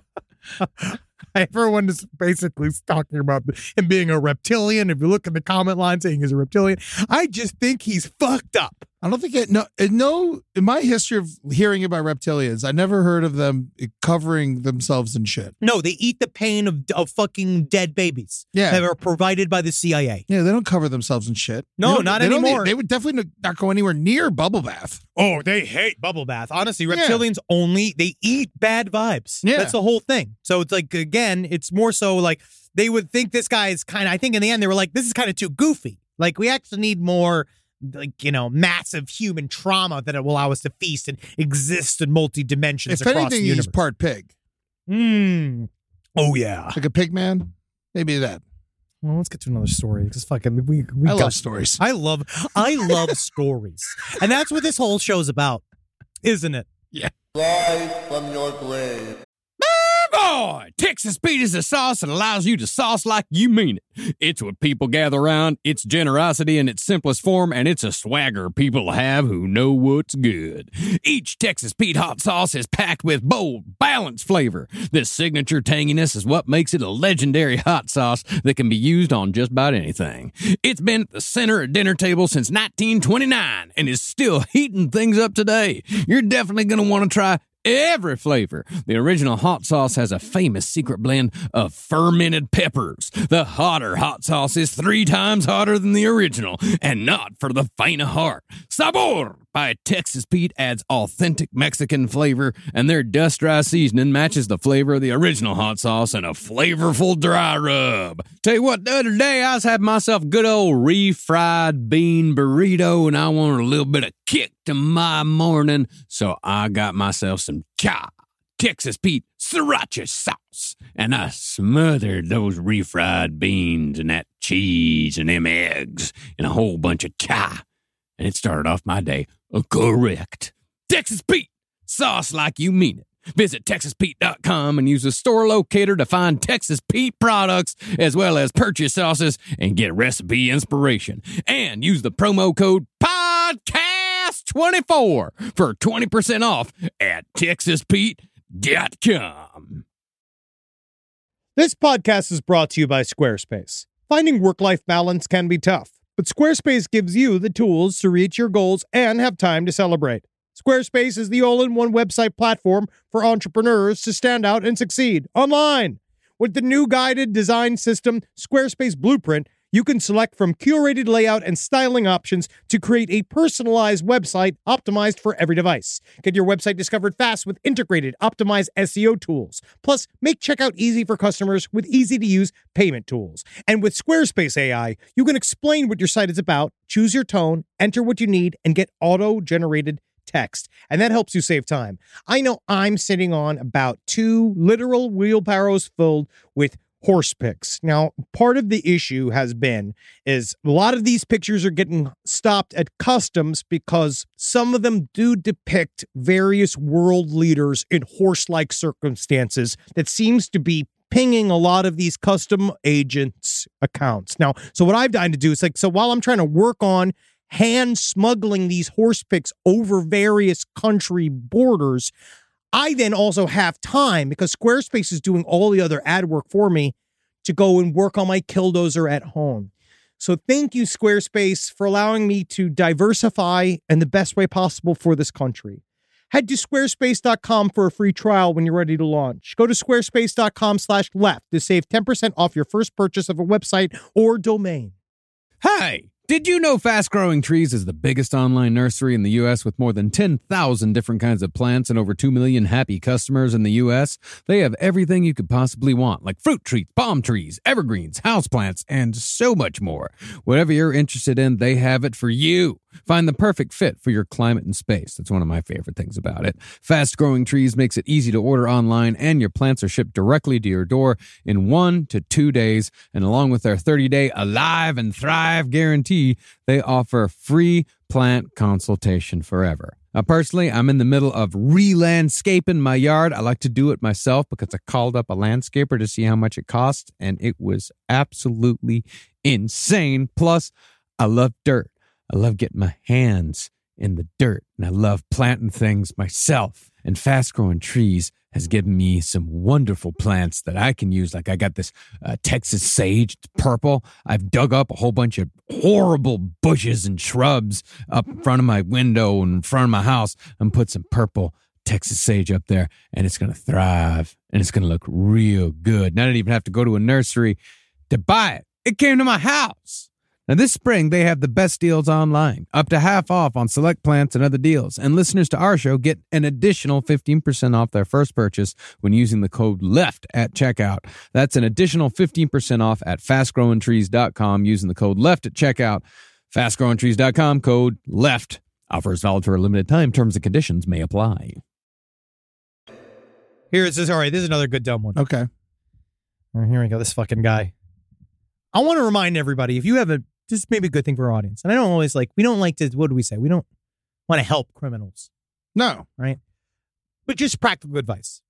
[SPEAKER 6] Everyone is basically talking about him being a reptilian. If you look at the comment line saying he's a reptilian, I just think he's fucked up.
[SPEAKER 3] I don't think it, no, it, no, in my history of hearing about reptilians, I never heard of them covering themselves in shit.
[SPEAKER 6] No, they eat the pain of, of fucking dead babies
[SPEAKER 3] Yeah.
[SPEAKER 6] that are provided by the C I A.
[SPEAKER 3] Yeah, they don't cover themselves in shit.
[SPEAKER 6] No,
[SPEAKER 3] They don't-
[SPEAKER 6] not
[SPEAKER 3] they don't
[SPEAKER 6] anymore.
[SPEAKER 3] need- they would definitely not go anywhere near bubble bath.
[SPEAKER 6] Oh, they hate bubble bath. Honestly,
[SPEAKER 3] Yeah.
[SPEAKER 6] reptilians only, they eat bad vibes.
[SPEAKER 3] Yeah.
[SPEAKER 6] That's the whole thing. So it's like, again, it's more so like they would think this guy is kind of, I think in the end, they were like, this is kind of too goofy. Like, we actually need more, like, you know, massive human trauma that it will allow us to feast and exist in multi dimensions
[SPEAKER 3] If
[SPEAKER 6] across
[SPEAKER 3] anything,
[SPEAKER 6] the universe.
[SPEAKER 3] he's part pig.
[SPEAKER 6] Hmm. Oh, yeah.
[SPEAKER 3] Like a pig man. Maybe that.
[SPEAKER 6] Well, let's get to another story. Because fucking, we, we
[SPEAKER 3] I
[SPEAKER 6] got
[SPEAKER 3] love stories.
[SPEAKER 6] I love, I love stories. And that's what this whole show's about, isn't it?
[SPEAKER 4] Live from your grave.
[SPEAKER 8] Boy, Texas Pete is a sauce that allows you to sauce like you mean it. It's what people gather around, it's generosity in its simplest form, and it's a swagger people have who know what's good. Each Texas Pete hot sauce is packed with bold, balanced flavor. This signature tanginess is what makes it a legendary hot sauce that can be used on just about anything. It's been at the center of dinner tables since nineteen twenty-nine and is still heating things up today. You're definitely going to want to try every flavor. The original hot sauce has a famous secret blend of fermented peppers. The hotter hot sauce is three times hotter than the original, and not for the faint of heart. Sabor by Texas Pete adds authentic Mexican flavor, and their dust dry seasoning matches the flavor of the original hot sauce in a flavorful dry rub. Tell you what, the other day I was having myself a good old refried bean burrito, and I wanted a little bit of kick to my morning, so I got myself some cha Texas Pete sriracha sauce, and I smothered those refried beans and that cheese and them eggs in a whole bunch of cha, and it started off my day correct. Texas Pete, sauce like you mean it. Visit Texas Pete dot com and use the store locator to find Texas Pete products as well as purchase sauces and get recipe inspiration. And use the promo code podcast twenty-four for twenty percent off at Texas Pete dot com.
[SPEAKER 6] This podcast is brought to you by Squarespace. Finding work-life balance can be tough, but Squarespace gives you the tools to reach your goals and have time to celebrate. Squarespace is the all-in-one website platform for entrepreneurs to stand out and succeed online. With the new guided design system, Squarespace Blueprint, you can select from curated layout and styling options to create a personalized website optimized for every device. Get your website discovered fast with integrated, optimized S E O tools. Plus, make checkout easy for customers with easy-to-use payment tools. And with Squarespace A I, you can explain what your site is about, choose your tone, enter what you need, and get auto-generated text. And that helps you save time. I know I'm sitting on about two literal wheelbarrows filled with horse pics. Now, part of the issue has been is a lot of these pictures are getting stopped at customs because some of them do depict various world leaders in horse-like circumstances that seems to be pinging a lot of these custom agents' accounts. Now, so what I've done to do is like, so while I'm trying to work on hand smuggling these horse pics over various country borders, I then also have time because Squarespace is doing all the other ad work for me to go and work on my Killdozer at home. So thank you, Squarespace, for allowing me to diversify in the best way possible for this country. Head to squarespace dot com for a free trial when you're ready to launch. Go to squarespace dot com slash left to save ten percent off your first purchase of a website or domain.
[SPEAKER 8] Hey! Did you know Fast Growing Trees is the biggest online nursery in the U S with more than ten thousand different kinds of plants and over two million happy customers in the U S? They have everything you could possibly want, like fruit trees, palm trees, evergreens, houseplants, and so much more. Whatever you're interested in, they have it for you. Find the perfect fit for your climate and space. That's one of my favorite things about it. Fast Growing Trees makes it easy to order online, and your plants are shipped directly to your door in one to two days. And along with their thirty-day Alive and Thrive guarantee, they offer free plant consultation forever. Now, personally, I'm in the middle of re-landscaping my yard. I like to do it myself because I called up a landscaper to see how much it costs, and it was absolutely insane. Plus, I love dirt. I love getting my hands in the dirt, and I love planting things myself. And Fast Growing Trees has given me some wonderful plants that I can use. Like I got this uh, Texas sage, it's purple. I've dug up a whole bunch of horrible bushes and shrubs up in front of my window and in front of my house and put some purple Texas sage up there, and it's going to thrive, and it's going to look real good. And I didn't even have to go to a nursery to buy it. It came to my house. Now, this spring, they have the best deals online, up to half off on select plants and other deals. And listeners to our show get an additional fifteen percent off their first purchase when using the code LEFT at checkout. That's an additional fifteen percent off at fast growing trees dot com using the code LEFT at checkout. fast growing trees dot com, code LEFT. Offers valid for a limited time. Terms and conditions may apply.
[SPEAKER 6] Here it says, all right, this is another good dumb one.
[SPEAKER 3] Okay.
[SPEAKER 6] All right, here we go. This fucking guy. I want to remind everybody, if you have a, this may be a good thing for our audience. And I don't always like, we don't like to, what do we say? We don't want to help criminals.
[SPEAKER 3] No.
[SPEAKER 6] Right? But just practical advice.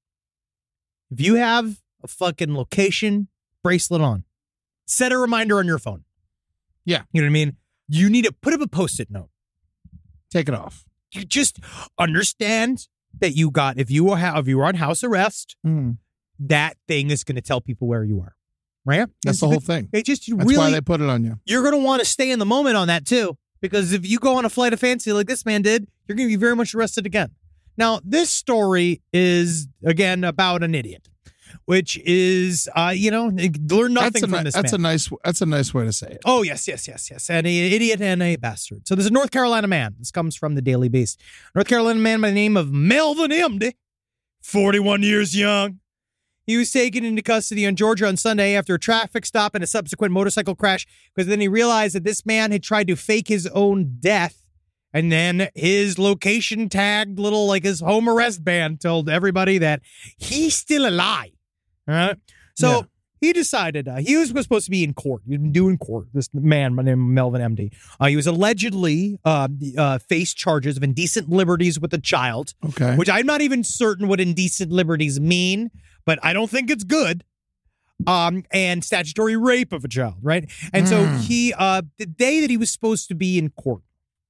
[SPEAKER 6] If you have a fucking location bracelet on, set a reminder on your phone.
[SPEAKER 3] Yeah.
[SPEAKER 6] You know what I mean? You need to put up a post-it note.
[SPEAKER 3] Take it off.
[SPEAKER 6] You just understand that you got, if you are, if you are on house arrest,
[SPEAKER 3] Mm.
[SPEAKER 6] that thing is going to tell people where you are. Right?
[SPEAKER 3] That's
[SPEAKER 6] It's
[SPEAKER 3] the
[SPEAKER 6] a
[SPEAKER 3] whole
[SPEAKER 6] good-
[SPEAKER 3] thing.
[SPEAKER 6] It just
[SPEAKER 3] That's
[SPEAKER 6] really,
[SPEAKER 3] why they put it on you.
[SPEAKER 6] you're going to want to stay in the moment on that too. Because if you go on a flight of fancy like this man did, you're going to be very much arrested again. Now, this story is, again, about an idiot, which is, uh, you know, learn nothing
[SPEAKER 3] That's, a,
[SPEAKER 6] from
[SPEAKER 3] ni-
[SPEAKER 6] this
[SPEAKER 3] that's
[SPEAKER 6] man.
[SPEAKER 3] a nice. That's a nice way to say it.
[SPEAKER 6] Oh, yes, yes, yes, yes. And an idiot and a bastard. So there's a North Carolina man. This comes from the Daily Beast. North Carolina man by the name of Melvin Emdy, forty-one years young. He was taken into custody in Georgia on Sunday after a traffic stop and a subsequent motorcycle crash, because then he realized that this man had tried to fake his own death. And then his location tagged little, like his home arrest band told everybody that he's still alive. All right. So
[SPEAKER 3] Yeah.
[SPEAKER 6] he decided uh, he was supposed to be in court. He was doing court. This man, my name is Melvin Emdy. Uh, he was allegedly uh, uh, faced charges of indecent liberties with a child.
[SPEAKER 3] Okay.
[SPEAKER 6] Which I'm not even certain what indecent liberties mean, but I don't think it's good. Um, and statutory rape of a child, right? And so
[SPEAKER 3] Mm.
[SPEAKER 6] he, uh, the day that he was supposed to be in court,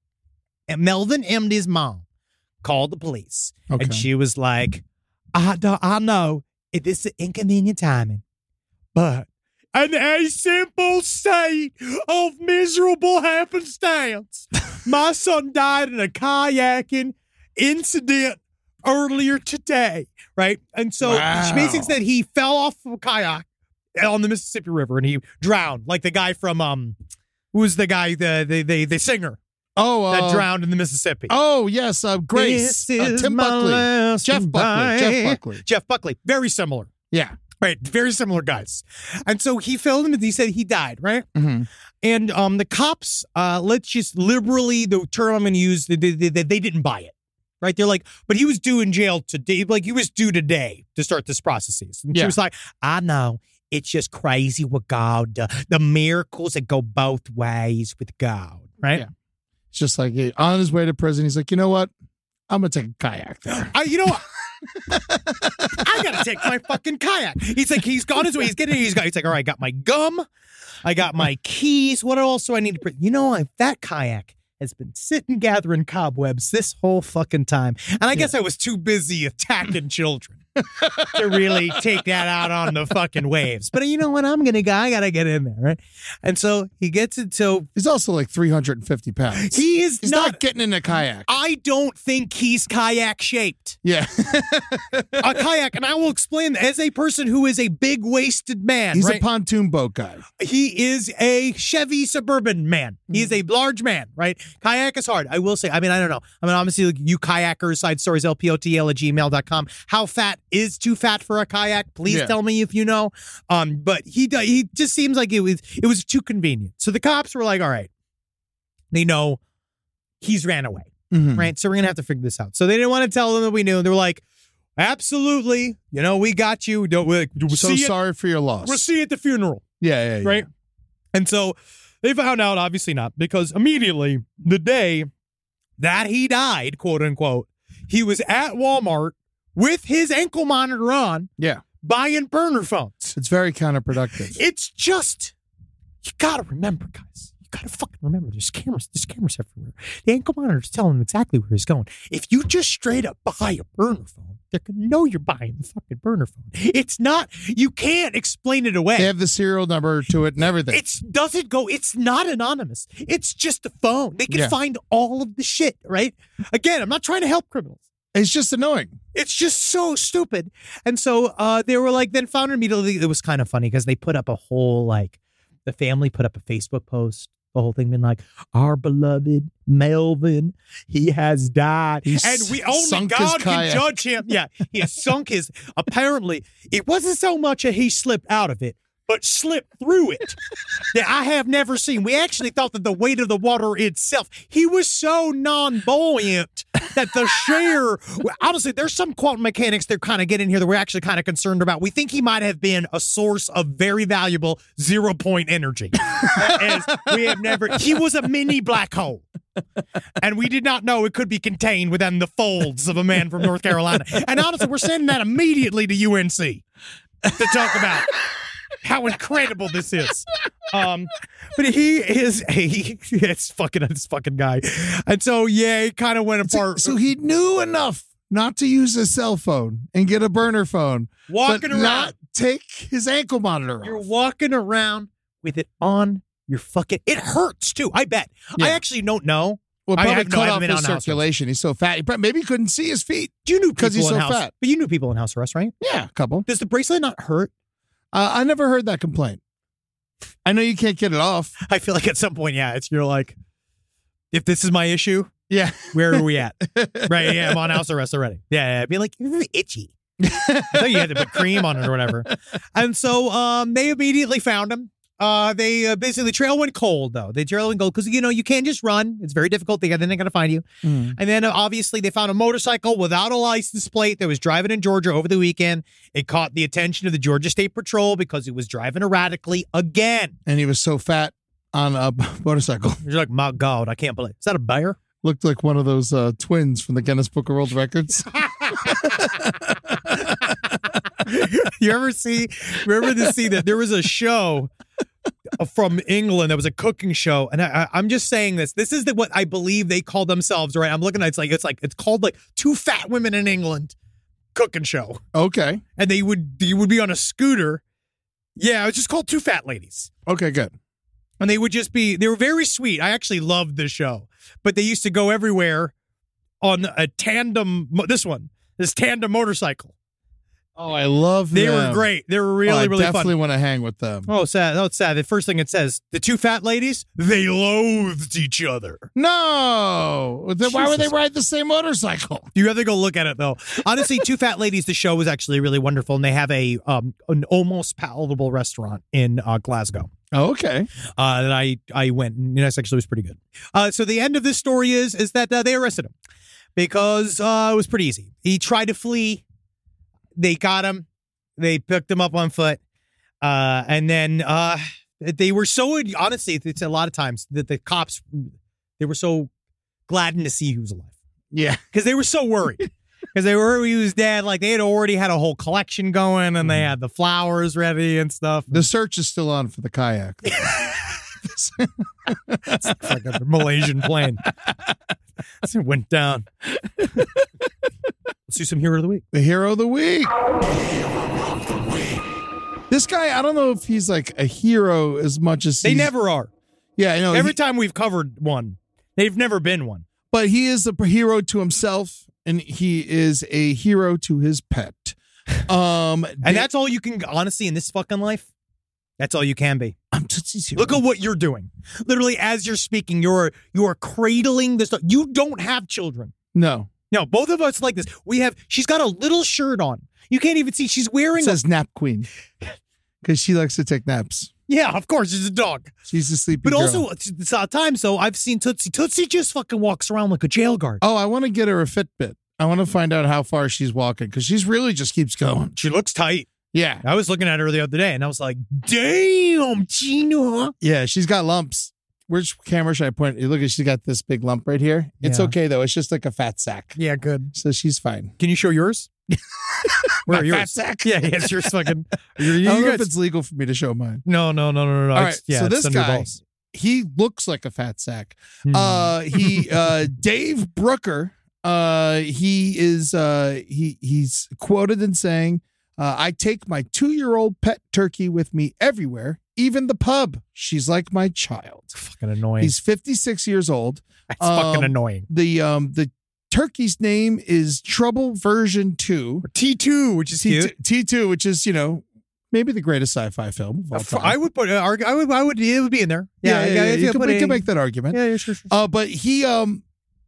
[SPEAKER 6] and Melvin Emdy's mom called the police,
[SPEAKER 3] Okay.
[SPEAKER 6] and she was like, "I don't, I know it is an inconvenient timing, but in a simple state of miserable happenstance, my son died in a kayaking incident earlier today." Right. And so
[SPEAKER 3] Wow.
[SPEAKER 6] she basically said he fell off of a kayak on the Mississippi River and he drowned, like the guy from, um, who was the guy, the, the, the, the singer
[SPEAKER 3] Oh, uh,
[SPEAKER 6] that drowned in the Mississippi.
[SPEAKER 3] Oh, yes. Uh, Grace.
[SPEAKER 6] This
[SPEAKER 3] Uh,
[SPEAKER 6] is
[SPEAKER 3] Tim
[SPEAKER 6] my
[SPEAKER 3] Buckley.
[SPEAKER 6] last
[SPEAKER 3] Jeff Buckley. Jeff
[SPEAKER 6] goodbye.
[SPEAKER 3] Buckley.
[SPEAKER 6] Jeff Buckley. Very similar.
[SPEAKER 3] Yeah.
[SPEAKER 6] Right. Very similar guys. And so he fell in and he said he died. Right.
[SPEAKER 3] Mm-hmm.
[SPEAKER 6] And um, the cops, uh, let's just liberally, the term I'm going to use, they, they, they, they didn't buy it. Right. They're like, but he was due in jail today. Like he was due today to start this process. And she
[SPEAKER 3] Yeah.
[SPEAKER 6] was like, I know It's just crazy with God. Uh, the miracles that go both ways with God, right?
[SPEAKER 3] Yeah. It's just like he- on his way to prison, he's like, you know what? I'm going to take a kayak there.
[SPEAKER 6] I, you know what? I gotta take my fucking kayak. He's like, he's gone his way. He's getting. He's got. He's like, all right, I got my gum, I got my keys. What else do I need to bring? You know, if that kayak has been sitting gathering cobwebs this whole fucking time, and I guess I was too busy attacking children to really take that out on the fucking waves. But you know what? I'm gonna go. I gotta get in there, right? And so he gets it. So
[SPEAKER 3] He's also like three hundred fifty pounds.
[SPEAKER 6] he is
[SPEAKER 3] He's
[SPEAKER 6] not,
[SPEAKER 3] not, getting in a kayak.
[SPEAKER 6] I don't think he's kayak shaped.
[SPEAKER 3] Yeah.
[SPEAKER 6] A kayak, and I will explain, as a person who is a big waisted man,
[SPEAKER 3] He's
[SPEAKER 6] right?
[SPEAKER 3] a pontoon boat guy.
[SPEAKER 6] He is a Chevy Suburban man. He is a large man, right? Kayak is hard. I will say, I mean, I don't know. I mean, obviously, like, you kayakers, side stories, L P O T L at gmail dot com. How fat is too fat for a kayak? Please
[SPEAKER 3] Yeah.
[SPEAKER 6] tell me if you know. Um, but he do- he just seems like it was it was too convenient. So the cops were like, all right, they know he's ran away,
[SPEAKER 3] Mhm.
[SPEAKER 6] right? So we're going to have to figure this out. So they didn't want to tell them that we knew. They were like, absolutely, you know, we got you. Don't we'll
[SPEAKER 3] So
[SPEAKER 6] see you-
[SPEAKER 3] sorry for your loss.
[SPEAKER 6] We'll see you at the funeral.
[SPEAKER 3] Yeah, yeah, yeah.
[SPEAKER 6] Right? And so they found out, obviously not, because immediately the day that he died, quote unquote, he was at Walmart with his ankle monitor on,
[SPEAKER 3] Yeah.
[SPEAKER 6] buying burner phones.
[SPEAKER 3] It's very counterproductive.
[SPEAKER 6] It's just, you gotta remember, guys. You gotta fucking remember, there's cameras, there's cameras everywhere. The ankle monitor's telling him exactly where he's going. If you just straight up buy a burner phone, they're gonna know you're buying the fucking burner phone. It's not, you can't explain it away.
[SPEAKER 3] They have the serial number to it and everything.
[SPEAKER 6] It doesn't go, it's not anonymous. It's just a phone. They can
[SPEAKER 3] Yeah.
[SPEAKER 6] find all of the shit, right? Again, I'm not trying to help criminals.
[SPEAKER 3] It's just annoying.
[SPEAKER 6] It's just so stupid. And so uh, they were like, then found immediately. It was kind of funny because they put up a whole, like, the family put up a Facebook post, the whole thing being like, our beloved Melvin, he has died.
[SPEAKER 3] He's
[SPEAKER 6] and we only
[SPEAKER 3] sunk his
[SPEAKER 6] God can
[SPEAKER 3] kayak.
[SPEAKER 6] judge him. Yeah, he has sunk his, apparently, it wasn't so much a he slipped out of it, but slipped through it that I have never seen. We actually thought that the weight of the water itself, he was so non-buoyant that the share, honestly, there's some quantum mechanics they're kind of getting here that we're actually kind of concerned about. We think he might have been a source of very valuable zero-point energy. As we have never, he was a mini black hole. And we did not know it could be contained within the folds of a man from North Carolina. And honestly, we're sending that immediately to U N C to talk about how incredible this is. Um, but he is a, it's fucking, this fucking guy. And so, yeah, it kind of went apart.
[SPEAKER 3] So he knew enough not to use his cell phone and get a burner phone.
[SPEAKER 6] Walking
[SPEAKER 3] but
[SPEAKER 6] around.
[SPEAKER 3] not take his ankle monitor
[SPEAKER 6] You're
[SPEAKER 3] off.
[SPEAKER 6] walking around with it on your fucking, it hurts too, I bet. I
[SPEAKER 3] Yeah.
[SPEAKER 6] actually don't know.
[SPEAKER 3] Well,
[SPEAKER 6] I
[SPEAKER 3] probably
[SPEAKER 6] have no- I
[SPEAKER 3] cut
[SPEAKER 6] haven't
[SPEAKER 3] off
[SPEAKER 6] been
[SPEAKER 3] his
[SPEAKER 6] on house arrest.
[SPEAKER 3] circulation. He's so fat. He probably, maybe he couldn't see his feet.
[SPEAKER 6] You knew people
[SPEAKER 3] Because he's
[SPEAKER 6] in
[SPEAKER 3] so
[SPEAKER 6] house,
[SPEAKER 3] fat.
[SPEAKER 6] but you knew people in house arrest, right?
[SPEAKER 3] Yeah, a couple.
[SPEAKER 6] Does the bracelet not hurt?
[SPEAKER 3] Uh, I never heard that complaint. I know you can't get it off.
[SPEAKER 6] I feel like at some point, yeah, it's you're like, if this is my issue,
[SPEAKER 3] Yeah.
[SPEAKER 6] where are we at? Right? Yeah, I'm on house arrest already. Yeah, yeah. I'd be like, this is itchy. I thought you had to put cream on it or whatever. And so um, they immediately found him. Uh, they uh, basically, the trail went cold, though. The trail went cold because, you know, you can't just run. It's very difficult. They, then they're going to find you.
[SPEAKER 3] Mm.
[SPEAKER 6] And then, uh, obviously, they found a motorcycle without a license plate that was driving in Georgia over the weekend. It caught the attention of the Georgia State Patrol because it was driving erratically again.
[SPEAKER 3] And he was so fat on a motorcycle.
[SPEAKER 6] You're like, my God, I can't believe. Is that a bear?
[SPEAKER 3] Looked like one of those uh, twins from the Guinness Book of World Records.
[SPEAKER 6] You ever see, remember to see that there was a show from England that was a cooking show. And I, I, I'm just saying this. This is the, what I believe they call themselves, right? I'm looking at it's like, it's like, it's called like Two Fat Women in England cooking show.
[SPEAKER 3] Okay.
[SPEAKER 6] And they would, you would be on a scooter. Yeah, it was just called Two Fat Ladies.
[SPEAKER 3] Okay, good.
[SPEAKER 6] And they would just be, they were very sweet. I actually loved the show. But they used to go everywhere on a tandem, mo- this one, this tandem motorcycle.
[SPEAKER 3] Oh, I love
[SPEAKER 6] They
[SPEAKER 3] them.
[SPEAKER 6] were great. They were really,
[SPEAKER 3] oh, I
[SPEAKER 6] really
[SPEAKER 3] definitely
[SPEAKER 6] fun.
[SPEAKER 3] want to hang with them.
[SPEAKER 6] Oh, sad. Oh, it's sad. The first thing it says, the two fat ladies, they loathed each other.
[SPEAKER 3] No. Then why would they
[SPEAKER 6] Jesus.
[SPEAKER 3] ride the same motorcycle?
[SPEAKER 6] You have to go look at it, though. Honestly, Two Fat Ladies, the show was actually really wonderful. And they have a um an almost palatable restaurant in uh, Glasgow.
[SPEAKER 3] Oh, okay.
[SPEAKER 6] Uh, that I, I went, and it actually was pretty good. Uh, so the end of this story is, is that uh, they arrested him because uh, it was pretty easy. He tried to flee. They got him. They picked him up on foot. Uh, and then uh, they were so, honestly, it's a lot of times that the cops, they were so gladdened to see he was alive.
[SPEAKER 3] Yeah.
[SPEAKER 6] Because they were so worried. Because they were he was dead. Like, they had already had a whole collection going, and they had the flowers ready and stuff.
[SPEAKER 3] The search is still on for the kayak.
[SPEAKER 6] It's like a Malaysian plane. It went down. Let's do some Hero of the Week.
[SPEAKER 3] The Hero of the Week. This guy, I don't know if he's like a hero as much as
[SPEAKER 6] They
[SPEAKER 3] he's,
[SPEAKER 6] never are.
[SPEAKER 3] Yeah, I know.
[SPEAKER 6] Every
[SPEAKER 3] he-
[SPEAKER 6] time we've covered one, they've never been one.
[SPEAKER 3] But he is a hero to himself, and he is a hero to his pet. Um,
[SPEAKER 6] And that's all you can, honestly, in this fucking life, that's all you can be.
[SPEAKER 3] I'm Tootsie's hero.
[SPEAKER 6] Look at what you're doing. Literally, as you're speaking, you're you're cradling this. You don't have children.
[SPEAKER 3] No.
[SPEAKER 6] No, both of us like this. We have, she's got a little shirt on. You can't even see. She's wearing
[SPEAKER 3] It says nap queen because she likes to take naps.
[SPEAKER 6] Yeah, of course, she's a dog.
[SPEAKER 3] She's a sleepy
[SPEAKER 6] But
[SPEAKER 3] girl.
[SPEAKER 6] also, it's at times, though, I've seen Tootsie. Tootsie just fucking walks around like a jail guard.
[SPEAKER 3] Oh, I want to get her a Fitbit. I want to find out how far she's walking because she's really just keeps going.
[SPEAKER 6] She looks tight.
[SPEAKER 3] Yeah.
[SPEAKER 6] I was looking at her the other day, and I was like, damn, Gina.
[SPEAKER 3] Yeah, she's got lumps. Which camera should I point? Look at she's got this big lump right here. It's
[SPEAKER 6] Yeah.
[SPEAKER 3] okay though. It's just like a fat sack.
[SPEAKER 6] Yeah, good.
[SPEAKER 3] So she's fine.
[SPEAKER 6] Can you show yours? Where
[SPEAKER 3] My
[SPEAKER 6] are yours?
[SPEAKER 3] fat sack?
[SPEAKER 6] Yeah, yes, yours fucking. You're, you
[SPEAKER 3] I don't know
[SPEAKER 6] guys-
[SPEAKER 3] if it's legal for me to show mine.
[SPEAKER 6] no, no, no, no, no.
[SPEAKER 3] All
[SPEAKER 6] It's-
[SPEAKER 3] right,
[SPEAKER 6] yeah,
[SPEAKER 3] so
[SPEAKER 6] it's
[SPEAKER 3] this
[SPEAKER 6] under your
[SPEAKER 3] guy,
[SPEAKER 6] balls.
[SPEAKER 3] he looks like a fat sack.
[SPEAKER 6] Hmm.
[SPEAKER 3] Uh, he, uh, Dave Brooker, uh, he is, uh, he he's quoted in saying, uh, "I take my two-year-old pet turkey with me everywhere, even the pub. She's like my child."
[SPEAKER 6] Fucking annoying.
[SPEAKER 3] He's fifty-six years old.
[SPEAKER 6] That's fucking
[SPEAKER 3] um,
[SPEAKER 6] annoying.
[SPEAKER 3] The um the turkey's name is Trouble Version Two.
[SPEAKER 6] T two, which is
[SPEAKER 3] T-
[SPEAKER 6] cute.
[SPEAKER 3] T two, which is, you know, maybe the greatest sci-fi film of all time.
[SPEAKER 6] I would put. Uh, arg- I would. I would. It would be in there.
[SPEAKER 3] yeah, yeah, yeah,
[SPEAKER 6] if
[SPEAKER 3] you, can,
[SPEAKER 6] put
[SPEAKER 3] you
[SPEAKER 6] it
[SPEAKER 3] can
[SPEAKER 6] in-
[SPEAKER 3] make that argument.
[SPEAKER 6] Yeah, yeah, sure, sure.
[SPEAKER 3] Uh, but he um,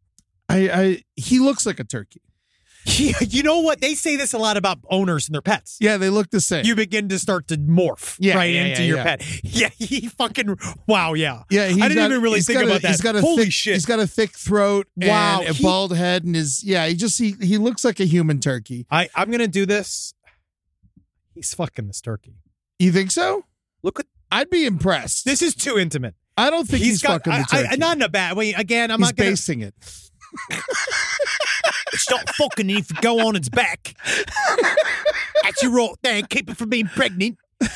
[SPEAKER 3] I I he looks like a turkey.
[SPEAKER 6] Yeah, you know what? They say this a lot about owners and their pets.
[SPEAKER 3] Yeah, they look the same.
[SPEAKER 6] You begin to start to morph
[SPEAKER 3] Yeah,
[SPEAKER 6] right
[SPEAKER 3] yeah,
[SPEAKER 6] into
[SPEAKER 3] yeah,
[SPEAKER 6] your
[SPEAKER 3] yeah.
[SPEAKER 6] pet. Yeah, he fucking. Wow, yeah.
[SPEAKER 3] yeah, he's
[SPEAKER 6] I didn't
[SPEAKER 3] got-
[SPEAKER 6] even really
[SPEAKER 3] he's
[SPEAKER 6] think
[SPEAKER 3] got
[SPEAKER 6] about
[SPEAKER 3] a,
[SPEAKER 6] that.
[SPEAKER 3] He's got a
[SPEAKER 6] Holy
[SPEAKER 3] thick,
[SPEAKER 6] shit.
[SPEAKER 3] He's got a thick throat.
[SPEAKER 6] Wow,
[SPEAKER 3] and a
[SPEAKER 6] he-
[SPEAKER 3] bald head, and his yeah. He just he he looks like a human turkey.
[SPEAKER 6] I I'm gonna do this. He's fucking this turkey.
[SPEAKER 3] You think so?
[SPEAKER 6] Look at
[SPEAKER 3] I'd be impressed.
[SPEAKER 6] this. Is too intimate.
[SPEAKER 3] I don't think he's,
[SPEAKER 6] got.
[SPEAKER 3] fucking the
[SPEAKER 6] I,
[SPEAKER 3] turkey.
[SPEAKER 6] I, not in a bad way. Again, I'm
[SPEAKER 3] he's
[SPEAKER 6] not gonna.
[SPEAKER 3] basing it.
[SPEAKER 6] Stop fucking if you go on its back. That's your right there. Keep it from being pregnant.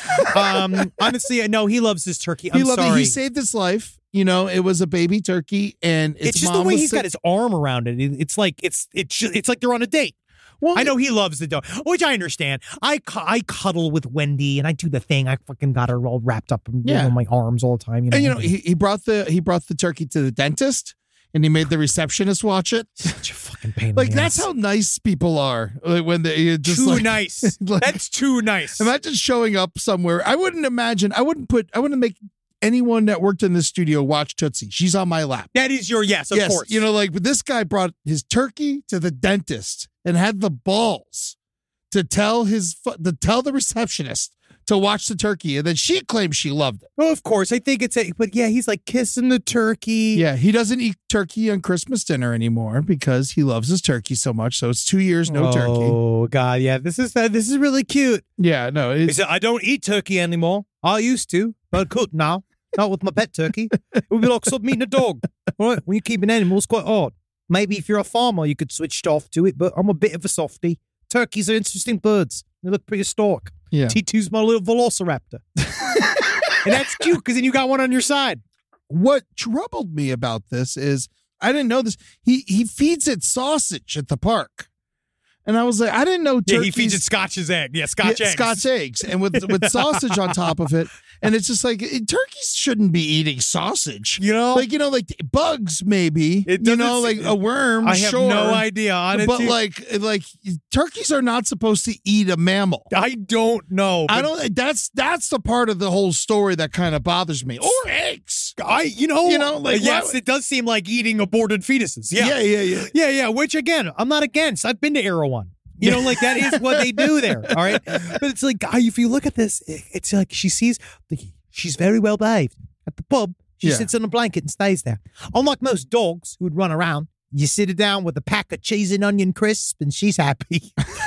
[SPEAKER 6] Um, honestly, I know he loves this turkey. I'm
[SPEAKER 3] he loved
[SPEAKER 6] sorry.
[SPEAKER 3] it. He saved his life. You know, it was a baby turkey, and its
[SPEAKER 6] it's just the
[SPEAKER 3] mom
[SPEAKER 6] way
[SPEAKER 3] was
[SPEAKER 6] he's
[SPEAKER 3] sick.
[SPEAKER 6] got his arm around it. It- It's like it's it's just, it's like they're on a date.
[SPEAKER 3] Well,
[SPEAKER 6] I know he loves the dog, which I understand. I cu- I cuddle with Wendy and I do the thing. I fucking got her all wrapped up in
[SPEAKER 3] Yeah.
[SPEAKER 6] you know, my arms all the time. You know,
[SPEAKER 3] and you know, he, he brought the he brought the turkey to the dentist, and he made the receptionist watch it.
[SPEAKER 6] such a fucking pain. in
[SPEAKER 3] Like
[SPEAKER 6] the
[SPEAKER 3] that's
[SPEAKER 6] ass.
[SPEAKER 3] how nice people are. Like when they uh, just
[SPEAKER 6] too
[SPEAKER 3] like,
[SPEAKER 6] nice.
[SPEAKER 3] like-
[SPEAKER 6] That's too nice.
[SPEAKER 3] Imagine showing up somewhere. I wouldn't imagine. I wouldn't put. I wouldn't make anyone that worked in this studio watch Tootsie. She's on my lap.
[SPEAKER 6] That is your yes, of
[SPEAKER 3] yes,
[SPEAKER 6] course.
[SPEAKER 3] you know, like but this guy brought his turkey to the dentist and had the balls to tell his fu- to tell the receptionist to watch the turkey, and then she claims she loved it.
[SPEAKER 6] Oh, of course. I think it's a, but yeah, he's like kissing the turkey.
[SPEAKER 3] Yeah, he doesn't eat turkey on Christmas dinner anymore because he loves his turkey so much. So it's two years no turkey.
[SPEAKER 6] Oh God, yeah. This is uh, this is really cute.
[SPEAKER 3] Yeah, no,
[SPEAKER 6] He
[SPEAKER 3] it's,
[SPEAKER 6] said, I don't eat turkey anymore. I used to, but I could now. Not with my pet turkey. It would be like something eating a dog. All right, when you keep an animal, it's quite hard. Maybe if you're a farmer, you could switch off to it, but I'm a bit of a softie. Turkeys are interesting birds. They look prehistoric.
[SPEAKER 3] yeah.
[SPEAKER 6] T two's my little velociraptor. And that's cute because then you got one on your side.
[SPEAKER 3] What troubled me about this is I didn't know this. He he feeds it sausage at the park, and I was like, I didn't know.
[SPEAKER 6] Yeah, he
[SPEAKER 3] turkeys-
[SPEAKER 6] feeds it Scotch's egg. Yeah, Scotch
[SPEAKER 3] Yeah,
[SPEAKER 6] eggs.
[SPEAKER 3] Scotch eggs, and with with sausage on top of it, and it's just like it- turkeys shouldn't be eating sausage.
[SPEAKER 6] You know?
[SPEAKER 3] Like you know, like bugs maybe.
[SPEAKER 6] It
[SPEAKER 3] you
[SPEAKER 6] doesn't
[SPEAKER 3] know,
[SPEAKER 6] se-
[SPEAKER 3] like a worm.
[SPEAKER 6] I have
[SPEAKER 3] sure,
[SPEAKER 6] no idea. Honestly,
[SPEAKER 3] but like like turkeys are not supposed to eat a mammal.
[SPEAKER 6] I don't know.
[SPEAKER 3] I
[SPEAKER 6] but
[SPEAKER 3] don't. That's that's the part of the whole story that kind of bothers me. Or eggs.
[SPEAKER 6] I, you know,
[SPEAKER 3] You know, like,
[SPEAKER 6] yes,
[SPEAKER 3] why-
[SPEAKER 6] it does seem like eating aborted fetuses. Yeah.
[SPEAKER 3] yeah, yeah. yeah.
[SPEAKER 6] Yeah, yeah, which again, I'm not against. I've been to Erewhon. You know, like that is what they do there. All right. But it's like, guy, if you look at this, it's like she sees, the, she's very well behaved. At the pub, she
[SPEAKER 3] Yeah.
[SPEAKER 6] sits on a blanket and stays there. Unlike most dogs who would run around, you sit her down with a pack of cheese and onion crisps and she's happy.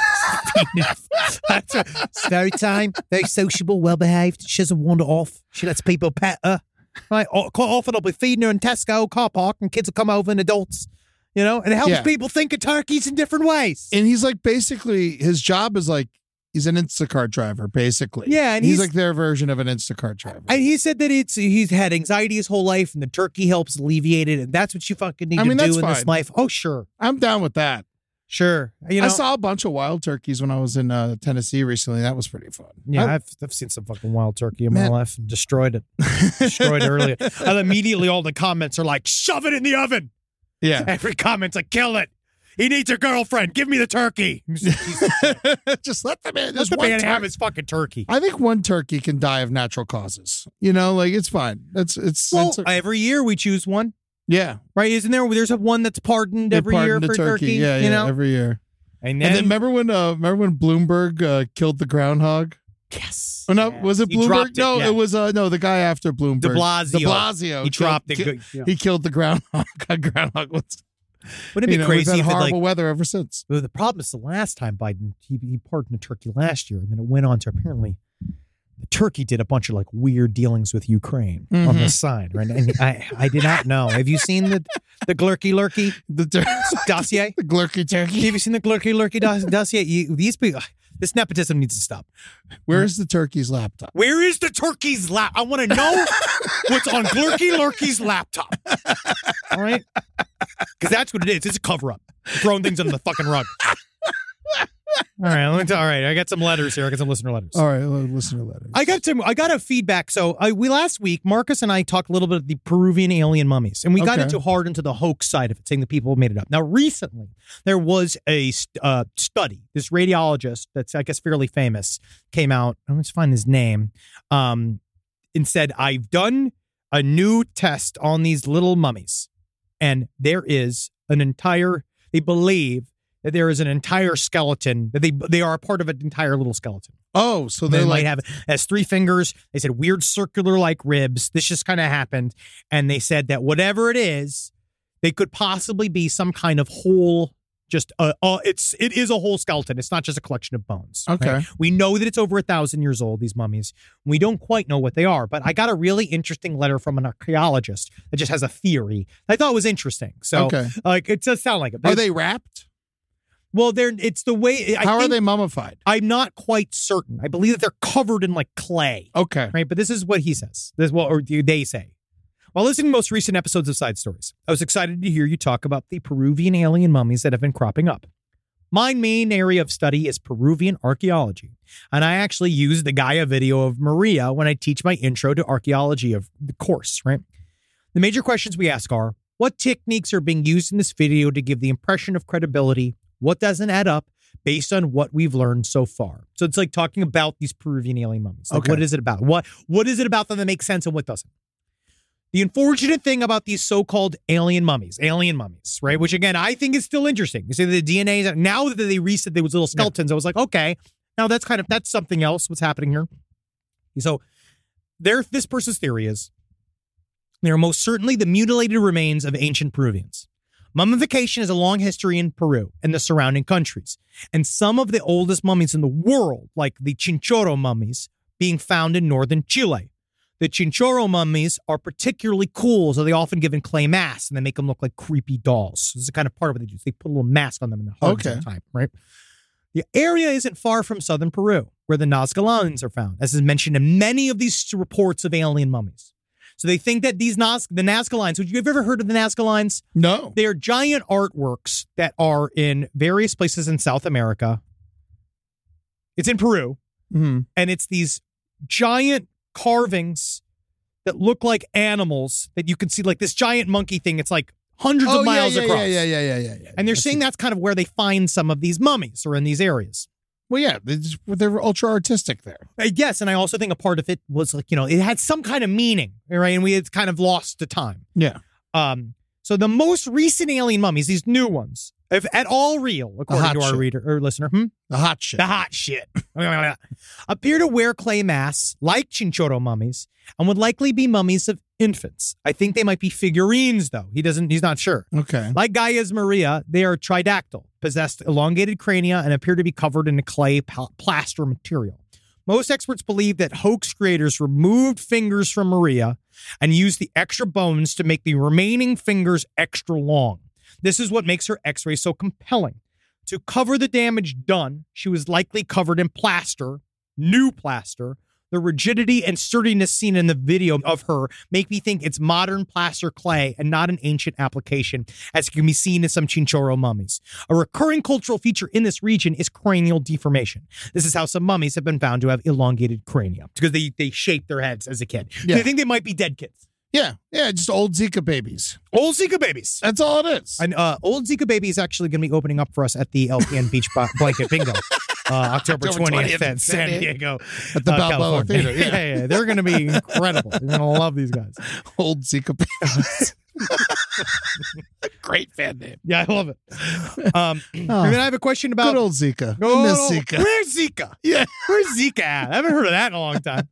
[SPEAKER 7] That's right. It's very time, very sociable, well behaved. She doesn't wander off. She lets people pet her. Right? O- Quite often I'll be feeding her in Tesco car park, and kids will come over and adults. You know, and it helps
[SPEAKER 3] Yeah.
[SPEAKER 7] people think of turkeys in different ways.
[SPEAKER 3] And he's like, basically, his job is like, he's an Instacart driver, basically.
[SPEAKER 7] Yeah, and
[SPEAKER 3] he's,
[SPEAKER 7] he's-
[SPEAKER 3] like their version of an Instacart driver.
[SPEAKER 7] And he said that it's he's had anxiety his whole life, and the turkey helps alleviate it, and that's what you fucking need
[SPEAKER 3] I mean,
[SPEAKER 7] to do
[SPEAKER 3] that's
[SPEAKER 7] in this
[SPEAKER 3] fine.
[SPEAKER 7] life. Oh, sure,
[SPEAKER 3] I'm down with that.
[SPEAKER 7] sure. You know,
[SPEAKER 3] I saw a bunch of wild turkeys when I was in uh, Tennessee recently. That was pretty fun.
[SPEAKER 7] yeah,
[SPEAKER 3] I-
[SPEAKER 7] I've I've seen some fucking wild turkey in
[SPEAKER 3] Man.
[SPEAKER 7] my life and destroyed it, destroyed it earlier. And immediately all the comments are like, "Shove it in the oven."
[SPEAKER 3] yeah.
[SPEAKER 7] Every comment's like, "Kill it. He needs a girlfriend. Give me the turkey."
[SPEAKER 3] Just let them in.
[SPEAKER 7] Let
[SPEAKER 3] There's
[SPEAKER 7] the
[SPEAKER 3] one
[SPEAKER 7] man
[SPEAKER 3] tur-
[SPEAKER 7] have his fucking turkey.
[SPEAKER 3] I think one turkey can die of natural causes. You know, like it's fine. It's it's,
[SPEAKER 7] Well,
[SPEAKER 3] it's
[SPEAKER 7] every year we choose one,
[SPEAKER 3] yeah.
[SPEAKER 7] right? Isn't there? There's a one that's pardoned
[SPEAKER 3] They
[SPEAKER 7] every year
[SPEAKER 3] pardoned
[SPEAKER 7] for
[SPEAKER 3] a
[SPEAKER 7] turkey.
[SPEAKER 3] Yeah,
[SPEAKER 7] you
[SPEAKER 3] yeah,
[SPEAKER 7] know,
[SPEAKER 3] every year.
[SPEAKER 7] and
[SPEAKER 3] And then
[SPEAKER 7] then,
[SPEAKER 3] remember when uh remember when Bloomberg uh, killed the groundhog?
[SPEAKER 7] yes,
[SPEAKER 3] Oh no,
[SPEAKER 7] yes.
[SPEAKER 3] was it
[SPEAKER 7] He
[SPEAKER 3] Bloomberg?
[SPEAKER 7] dropped it,
[SPEAKER 3] no,
[SPEAKER 7] yeah.
[SPEAKER 3] it was uh no the guy after Bloomberg.
[SPEAKER 7] De Blasio.
[SPEAKER 3] De Blasio.
[SPEAKER 7] He dropped
[SPEAKER 3] killed,
[SPEAKER 7] it.
[SPEAKER 3] ki-
[SPEAKER 7] Good- yeah.
[SPEAKER 3] He killed the groundhog. groundhog was.
[SPEAKER 7] Wouldn't it
[SPEAKER 3] you
[SPEAKER 7] be
[SPEAKER 3] know, we've
[SPEAKER 7] crazy
[SPEAKER 3] had
[SPEAKER 7] if it
[SPEAKER 3] horrible
[SPEAKER 7] like?
[SPEAKER 3] weather ever since.
[SPEAKER 7] Well, the problem is the last time Biden he, he pardoned a turkey last year, and then it went on to apparently the turkey did a bunch of like weird dealings with Ukraine on
[SPEAKER 3] Mm-hmm.
[SPEAKER 7] the side, right? And I I did not know. Have you seen the the Glurky Lurky
[SPEAKER 3] The, tur-
[SPEAKER 7] dossier?
[SPEAKER 3] the glurky turkey.
[SPEAKER 7] Have you seen the Glurky Lurky dos- dossier? You, these people, this nepotism needs to stop.
[SPEAKER 3] Where's the turkey's laptop?
[SPEAKER 7] Where is the turkey's lap? I want to know what's on Glurky Lurky's laptop. All right? Because that's what it is. It's a cover up. Throwing things under the fucking rug. All right, let me t- all right. I got some letters here. I got some listener letters.
[SPEAKER 3] All right, well, listen to letters.
[SPEAKER 7] I got some. I got a feedback. So I, we last week, Marcus and I talked a little bit of the Peruvian alien mummies, and we got
[SPEAKER 3] Okay.
[SPEAKER 7] into hard into the hoax side of it, saying that people made it up. Now, recently, there was a st- uh, study. This radiologist, that's I guess fairly famous, came out. Let's find his name. Um, and said, "I've done a new test on these little mummies, and there is an entire. They believe." That there is an entire skeleton, that they they are a part of an entire little skeleton.
[SPEAKER 3] oh, so
[SPEAKER 7] They
[SPEAKER 3] they're
[SPEAKER 7] might
[SPEAKER 3] like
[SPEAKER 7] have has three fingers. They said weird circular like ribs. This just kind of happened. And they said that whatever it is, they could possibly be some kind of whole, just uh, uh it's it is a whole skeleton. It's not just a collection of bones.
[SPEAKER 3] Okay.
[SPEAKER 7] right? We know that it's over a thousand years old, these mummies. We don't quite know what they are, but I got a really interesting letter from an archaeologist that just has a theory I thought was interesting. So
[SPEAKER 3] Okay.
[SPEAKER 7] like it does sound like it.
[SPEAKER 3] are they wrapped?
[SPEAKER 7] Well, they're it's the way I
[SPEAKER 3] How are
[SPEAKER 7] think-
[SPEAKER 3] they mummified?
[SPEAKER 7] I'm not quite certain. I believe that they're covered in like clay.
[SPEAKER 3] Okay.
[SPEAKER 7] Right. But this is what he says. This is what or they say. While listening to most recent episodes of Side Stories, I was excited to hear you talk about the Peruvian alien mummies that have been cropping up. My main area of study is Peruvian archaeology, and I actually use the Gaia video of Maria when I teach my intro to archaeology of the course, right? The major questions we ask are, what techniques are being used in this video to give the impression of credibility? What doesn't add up based on what we've learned so far? So it's like talking about these Peruvian alien mummies. Like,
[SPEAKER 3] Okay.
[SPEAKER 7] what is it about? What What is it about them that makes sense and what doesn't? The unfortunate thing about these so-called alien mummies, alien mummies, right? Which again, I think is still interesting. You see the D N A, now that they reset those little skeletons, I was like, okay, now that's kind of, that's something else. What's happening here? So there, this person's theory is they are most certainly the mutilated remains of ancient Peruvians. Mummification has a long history in Peru and the surrounding countries. And some of the oldest mummies in the world, like the Chinchorro mummies, being found in northern Chile. The Chinchorro mummies are particularly cool, so they often give in clay masks and they make them look like creepy dolls. This is kind of part of what they do. They put a little mask on them in the hugs all
[SPEAKER 3] Okay.
[SPEAKER 7] the time, right? The area isn't far from southern Peru, where the Nazca Lines are found, as is mentioned in many of these reports of alien mummies. So they think that these Naz- the Nazca Lines, would you have ever heard of the Nazca Lines?
[SPEAKER 3] No.
[SPEAKER 7] They are giant artworks that are in various places in South America. It's in Peru,
[SPEAKER 3] Mhm.
[SPEAKER 7] and it's these giant carvings that look like animals that you can see, like this giant monkey thing. It's like hundreds
[SPEAKER 3] Oh
[SPEAKER 7] of
[SPEAKER 3] yeah,
[SPEAKER 7] miles
[SPEAKER 3] yeah,
[SPEAKER 7] across.
[SPEAKER 3] yeah, yeah, yeah, yeah, yeah, yeah.
[SPEAKER 7] And they're
[SPEAKER 3] I
[SPEAKER 7] saying
[SPEAKER 3] see.
[SPEAKER 7] that's kind of where they find some of these mummies or in these areas.
[SPEAKER 3] Well, yeah, they just, they're ultra artistic there.
[SPEAKER 7] I guess, and I also think a part of it was like, you know, it had some kind of meaning, right? And we had kind of lost the time.
[SPEAKER 3] Yeah.
[SPEAKER 7] Um, so the most recent alien mummies, these new ones,
[SPEAKER 6] if at all real, according
[SPEAKER 3] hot
[SPEAKER 6] to our
[SPEAKER 3] shit.
[SPEAKER 6] reader or listener, hmm?
[SPEAKER 3] The hot shit.
[SPEAKER 6] the hot shit, appear to wear clay masks like chinchorro mummies and would likely be mummies of infants. I think they might be figurines, though. He doesn't. He's not sure.
[SPEAKER 3] Okay.
[SPEAKER 6] Like Gaia's Maria, they are tridactyl, possessed elongated crania, and appear to be covered in a clay pl- plaster material. Most experts believe that hoax creators removed fingers from Maria and used the extra bones to make the remaining fingers extra long. This is what makes her x-ray so compelling. To cover the damage done, she was likely covered in plaster, new plaster. The rigidity and sturdiness seen in the video of her make me think it's modern plaster clay and not an ancient application, as can be seen in some chinchorro mummies. A recurring cultural feature in this region is cranial deformation. This is how some mummies have been found to have elongated crania, because they, they shaped their heads as a kid.
[SPEAKER 3] Yeah.
[SPEAKER 6] They think they might be dead kids.
[SPEAKER 3] Yeah. Yeah. Just old Zika babies.
[SPEAKER 6] Old Zika babies.
[SPEAKER 3] That's all it is.
[SPEAKER 6] And uh, Old Zika Baby is actually going to be opening up for us at the L P N Beach Bo- Blanket Bingo. Uh, October
[SPEAKER 3] October
[SPEAKER 6] twentieth
[SPEAKER 3] twentieth
[SPEAKER 6] at San Diego.
[SPEAKER 3] At the
[SPEAKER 6] uh,
[SPEAKER 3] Balboa
[SPEAKER 6] California.
[SPEAKER 3] Theater. Yeah.
[SPEAKER 6] yeah, yeah. They're going to be incredible. You're going to love these guys.
[SPEAKER 3] Old Zika babies. Great fan name.
[SPEAKER 6] Yeah, I love it. Um,
[SPEAKER 3] Oh,
[SPEAKER 6] and then I have a question about
[SPEAKER 3] good old Zika.
[SPEAKER 6] Oh,
[SPEAKER 3] I miss Zika.
[SPEAKER 6] Where's Zika?
[SPEAKER 3] Yeah.
[SPEAKER 6] Where's Zika at? I haven't heard of that in a long time.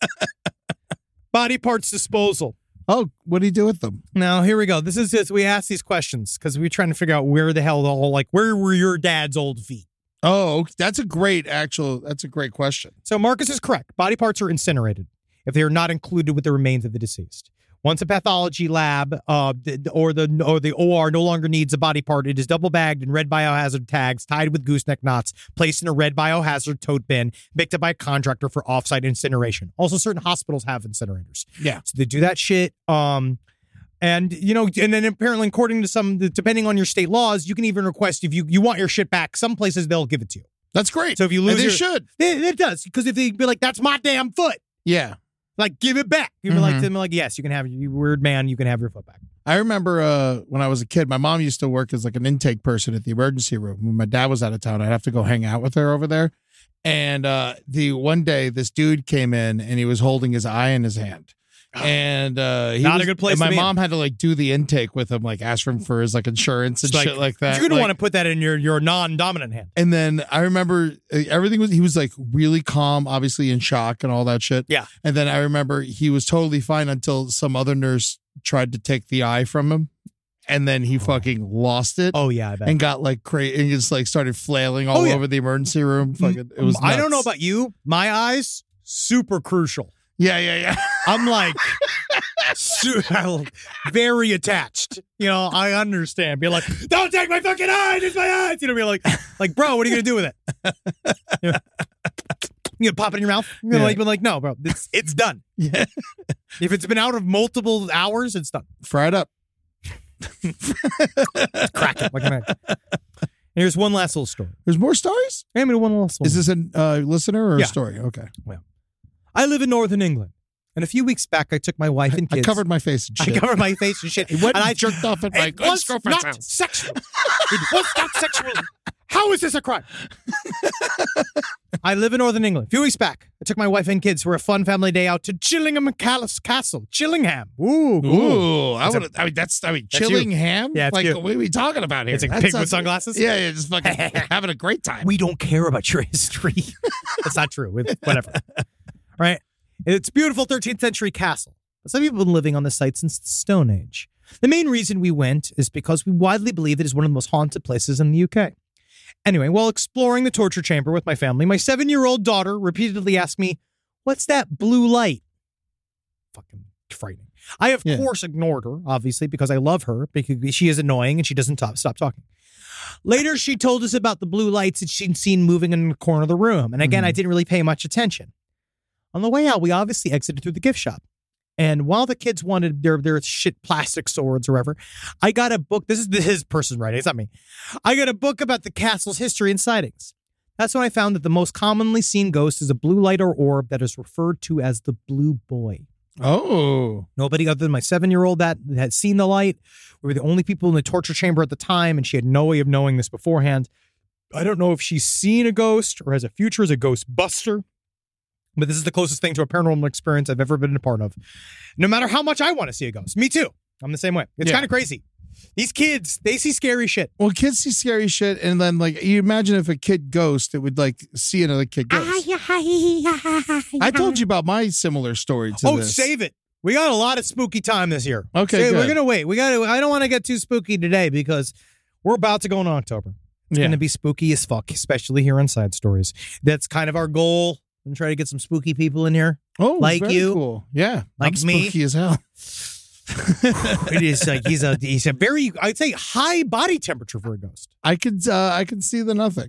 [SPEAKER 6] Body parts disposal.
[SPEAKER 3] Oh, what do you do with them?
[SPEAKER 6] Now, here we go. This is just, we ask these questions because we're trying to figure out where the hell the whole, like, where were your dad's old feet?
[SPEAKER 3] Oh, that's a great actual. That's a great question.
[SPEAKER 6] So Marcus is correct. Body parts are incinerated if they are not included with the remains of the deceased. Once a pathology lab uh, or the or the O R no longer needs a body part, it is double bagged in red biohazard tags, tied with gooseneck knots, placed in a red biohazard tote bin, picked up by a contractor for offsite incineration. Also, certain hospitals have incinerators.
[SPEAKER 3] Yeah.
[SPEAKER 6] So they do that shit. Um, and, you know, and then apparently, according to some, depending on your state laws, you can even request if you, you want your shit back. Some places, they'll give it to you.
[SPEAKER 3] That's great.
[SPEAKER 6] So if you lose
[SPEAKER 3] and they
[SPEAKER 6] your,
[SPEAKER 3] should.
[SPEAKER 6] It, it does. Because if they be like, that's my damn foot.
[SPEAKER 3] Yeah.
[SPEAKER 6] Like, give it back. You'd be like,
[SPEAKER 3] Mhm.
[SPEAKER 6] to them, like, yes, you can have, you weird man, you can have your foot back.
[SPEAKER 3] I remember uh, when I was a kid, my mom used to work as like an intake person at the emergency room. When my dad was out of town, I'd have to go hang out with her over there. And uh, the one day, this dude came in and he was holding his eye in his hand. And uh, he
[SPEAKER 6] Not a
[SPEAKER 3] was-
[SPEAKER 6] good place
[SPEAKER 3] and
[SPEAKER 6] to
[SPEAKER 3] my
[SPEAKER 6] be in.
[SPEAKER 3] mom had to like do the intake with him, like ask him for his like insurance and
[SPEAKER 6] It's
[SPEAKER 3] shit like that.
[SPEAKER 6] You're going to
[SPEAKER 3] Like-
[SPEAKER 6] want to put that in your, your non-dominant hand.
[SPEAKER 3] And then I remember uh, everything was, he was like really calm, obviously in shock and all that shit.
[SPEAKER 6] Yeah.
[SPEAKER 3] And then I remember he was totally fine until some other nurse tried to take the eye from him. And then he fucking lost it
[SPEAKER 6] Oh, yeah, I bet.
[SPEAKER 3] and got like crazy and just like started flailing all
[SPEAKER 6] Oh, yeah.
[SPEAKER 3] over the emergency room. Fucking, it was
[SPEAKER 6] I don't know
[SPEAKER 3] nuts.
[SPEAKER 6] about you. My eyes, super crucial.
[SPEAKER 3] Yeah, yeah, yeah.
[SPEAKER 6] I'm like su- very attached. You know, I understand. Be like, don't take my fucking eyes. It's my eyes. You know, be like, like, bro, what are you gonna do with it? You know, you gonna pop it in your mouth? You know,
[SPEAKER 3] Yeah.
[SPEAKER 6] like, be like, no, bro, it's it's done.
[SPEAKER 3] Yeah.
[SPEAKER 6] If it's been out of multiple hours, it's done.
[SPEAKER 3] Fry it up.
[SPEAKER 6] Crack it like an egg. Here's one last little story.
[SPEAKER 3] There's more stories?
[SPEAKER 6] I mean, one last one.
[SPEAKER 3] Is this a uh, listener or
[SPEAKER 6] Yeah.
[SPEAKER 3] a story? Okay.
[SPEAKER 6] I live in Northern England, and a few weeks back, I took my wife and
[SPEAKER 3] I
[SPEAKER 6] kids.
[SPEAKER 3] covered my face and
[SPEAKER 6] I
[SPEAKER 3] shit.
[SPEAKER 6] covered my face and shit.
[SPEAKER 3] He went
[SPEAKER 6] and
[SPEAKER 3] and
[SPEAKER 6] I
[SPEAKER 3] jerked off at my
[SPEAKER 6] It was
[SPEAKER 3] ex-girlfriend's
[SPEAKER 6] not
[SPEAKER 3] house.
[SPEAKER 6] sexual. It was not sexual. How is this a crime? I live in Northern England. A few weeks back, I took my wife and kids for a fun family day out to Chillingham Castle. Chillingham. Ooh.
[SPEAKER 3] Ooh, I
[SPEAKER 6] It's a-
[SPEAKER 3] would. I mean, that's. I mean,
[SPEAKER 6] That's
[SPEAKER 3] chilling
[SPEAKER 6] you.
[SPEAKER 3] ham.
[SPEAKER 6] Yeah, it's
[SPEAKER 3] like
[SPEAKER 6] you.
[SPEAKER 3] what are we talking about here?
[SPEAKER 6] It's a
[SPEAKER 3] That
[SPEAKER 6] pig with
[SPEAKER 3] sounds-
[SPEAKER 6] sunglasses?
[SPEAKER 3] Yeah, yeah, just fucking having a great time.
[SPEAKER 6] We don't care about your history. That's not true. It's whatever. Right? It's a beautiful thirteenth century castle. Some people have been living on the site since the Stone Age. The main reason we went is because we widely believe it is one of the most haunted places in the U K. Anyway, while exploring the torture chamber with my family, my seven-year-old daughter repeatedly asked me, "What's that blue light?" Fucking frightening. I, of
[SPEAKER 3] Yeah.
[SPEAKER 6] course, ignored her, obviously, because I love her, because she is annoying and she doesn't top, stop talking. Later, she told us about the blue lights that she'd seen moving in the corner of the room. And again,
[SPEAKER 3] Mhm.
[SPEAKER 6] I didn't really pay much attention. On the way out, we obviously exited through the gift shop. And while the kids wanted their, their shit plastic swords or whatever, I got a book. This is the, his person writing. It's not me. I got a book about the castle's history and sightings. That's when I found that the most commonly seen ghost is a blue light or orb that is referred to as the Blue Boy.
[SPEAKER 3] Oh,
[SPEAKER 6] Nobody other than my seven-year-old that had seen the light. We were the only people in the torture chamber at the time, and she had no way of knowing this beforehand. I don't know if she's seen a ghost or has a future as a ghost buster, but this is the closest thing to a paranormal experience I've ever been a part of. No matter how much I want to see a ghost. Me too. I'm the same way. It's
[SPEAKER 3] Yeah.
[SPEAKER 6] kind of crazy. These kids, they see scary shit.
[SPEAKER 3] Well, kids see scary shit, and then like you imagine if a kid ghost, it would like see another kid ghost. I told you about my similar story to
[SPEAKER 6] oh,
[SPEAKER 3] this.
[SPEAKER 6] save it. We got a lot of spooky time this year.
[SPEAKER 3] Okay,
[SPEAKER 6] Save,
[SPEAKER 3] good.
[SPEAKER 6] we're gonna wait. We got to. I don't want to get too spooky today because we're about to go in October. It's
[SPEAKER 3] Yeah.
[SPEAKER 6] gonna be spooky as fuck, especially here on Side Stories. That's kind of our goal. I'm gonna try to get some spooky people in here.
[SPEAKER 3] Oh,
[SPEAKER 6] like
[SPEAKER 3] very
[SPEAKER 6] you.
[SPEAKER 3] cool. Yeah,
[SPEAKER 6] Like
[SPEAKER 3] I'm
[SPEAKER 6] me.
[SPEAKER 3] spooky as hell.
[SPEAKER 6] It is like he's a he's a very, I'd say, high body temperature for a ghost.
[SPEAKER 3] I could uh, I could see the nothing.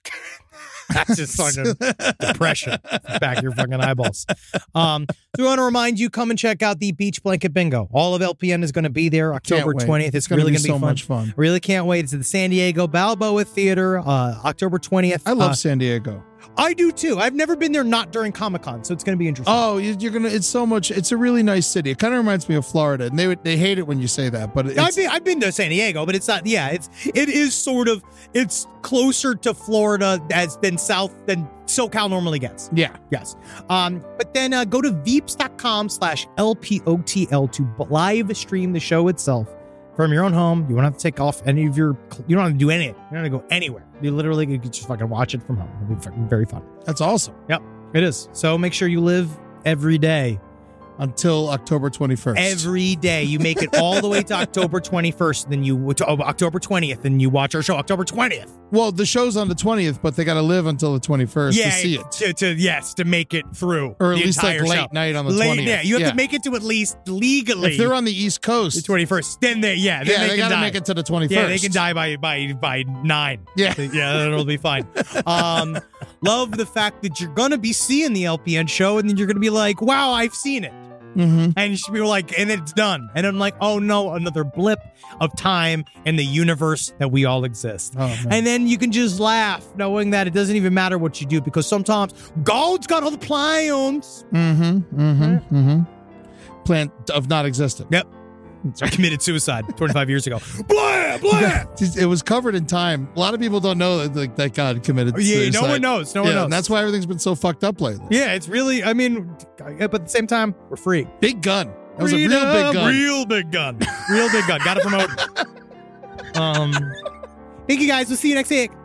[SPEAKER 6] That's just fucking depression back your fucking eyeballs. Um, so we want to remind you, come and check out the Beach Blanket Bingo. All of L P N is going to be there October
[SPEAKER 3] Can't wait.
[SPEAKER 6] twentieth. It's,
[SPEAKER 3] It's gonna
[SPEAKER 6] really
[SPEAKER 3] be
[SPEAKER 6] going to
[SPEAKER 3] so
[SPEAKER 6] be fun.
[SPEAKER 3] much fun.
[SPEAKER 6] Really can't wait. It's at the San Diego Balboa Theater, uh, October twentieth.
[SPEAKER 3] I love
[SPEAKER 6] Uh,
[SPEAKER 3] San Diego.
[SPEAKER 6] I do too. I've never been there not during Comic-Con, so it's going to be interesting.
[SPEAKER 3] Oh, you- you're gonna. It's so much. It's a really nice city. It kind of reminds me of Florida, and they would they hate it when you say that, but it's,
[SPEAKER 6] I've been, I've been to San Diego, but it's not. Yeah, it's it is sort of it's closer to Florida as than South than SoCal normally gets.
[SPEAKER 3] yeah.
[SPEAKER 6] Yes. Um, but then uh, go to veeps.com slash LPOTL to b- live stream the show itself from your own home. You won't have to take off any of your, you don't have to do anything. You don't have to go anywhere. You literally can just fucking watch it from home. It'll be fucking very fun.
[SPEAKER 3] That's awesome.
[SPEAKER 6] Yep, it is. So make sure you live every day.
[SPEAKER 3] Until October twenty-first.
[SPEAKER 6] Every day. You make it all the way to October twenty-first, then you, to, oh, October twentieth, and you watch our show October twentieth.
[SPEAKER 3] Well, the show's on the twentieth, but they got to live until the twenty-first
[SPEAKER 6] Yeah,
[SPEAKER 3] to see it,
[SPEAKER 6] To, to, yes, to make it through.
[SPEAKER 3] or at
[SPEAKER 6] the
[SPEAKER 3] least like
[SPEAKER 6] entire
[SPEAKER 3] late
[SPEAKER 6] show.
[SPEAKER 3] night on the
[SPEAKER 6] Late,
[SPEAKER 3] twentieth.
[SPEAKER 6] yeah, you have to make it to at least legally.
[SPEAKER 3] If they're on the East
[SPEAKER 6] the
[SPEAKER 3] Coast,
[SPEAKER 6] twenty-first, then they, yeah, then
[SPEAKER 3] yeah,
[SPEAKER 6] they,
[SPEAKER 3] they,
[SPEAKER 6] can
[SPEAKER 3] got to
[SPEAKER 6] die.
[SPEAKER 3] make it to the twenty-first.
[SPEAKER 6] Yeah, they can die by by by nine.
[SPEAKER 3] Yeah.
[SPEAKER 6] yeah, it'll be fine. Um, love the fact that you're gonna be seeing the L P N show, and then you're gonna be like, "Wow, I've seen it,"
[SPEAKER 3] Mm-hmm.
[SPEAKER 6] and you should be like, and then it's done, and I'm like, "Oh no, another blip of time in the universe that we all exist."
[SPEAKER 3] Oh, man.
[SPEAKER 6] And then you can just laugh, knowing that it doesn't even matter what you do, because sometimes God's got all the plans.
[SPEAKER 3] Mm-hmm. Mm-hmm. Mm-hmm. Plan of not existent.
[SPEAKER 6] Yep. I committed suicide twenty-five years ago. Blah, blah.
[SPEAKER 3] It was covered in time. A lot of people don't know that, like, that God committed
[SPEAKER 6] Oh, yeah,
[SPEAKER 3] suicide.
[SPEAKER 6] no one knows. No one
[SPEAKER 3] Yeah,
[SPEAKER 6] knows.
[SPEAKER 3] and that's why everything's been so fucked up lately.
[SPEAKER 6] Yeah, it's really, I mean, but at the same time, we're free.
[SPEAKER 3] Big gun. That was a real
[SPEAKER 6] Freedom,
[SPEAKER 3] big gun.
[SPEAKER 6] Real big gun. Real big gun. Got it from Odin. Um, thank you guys. We'll see you next week.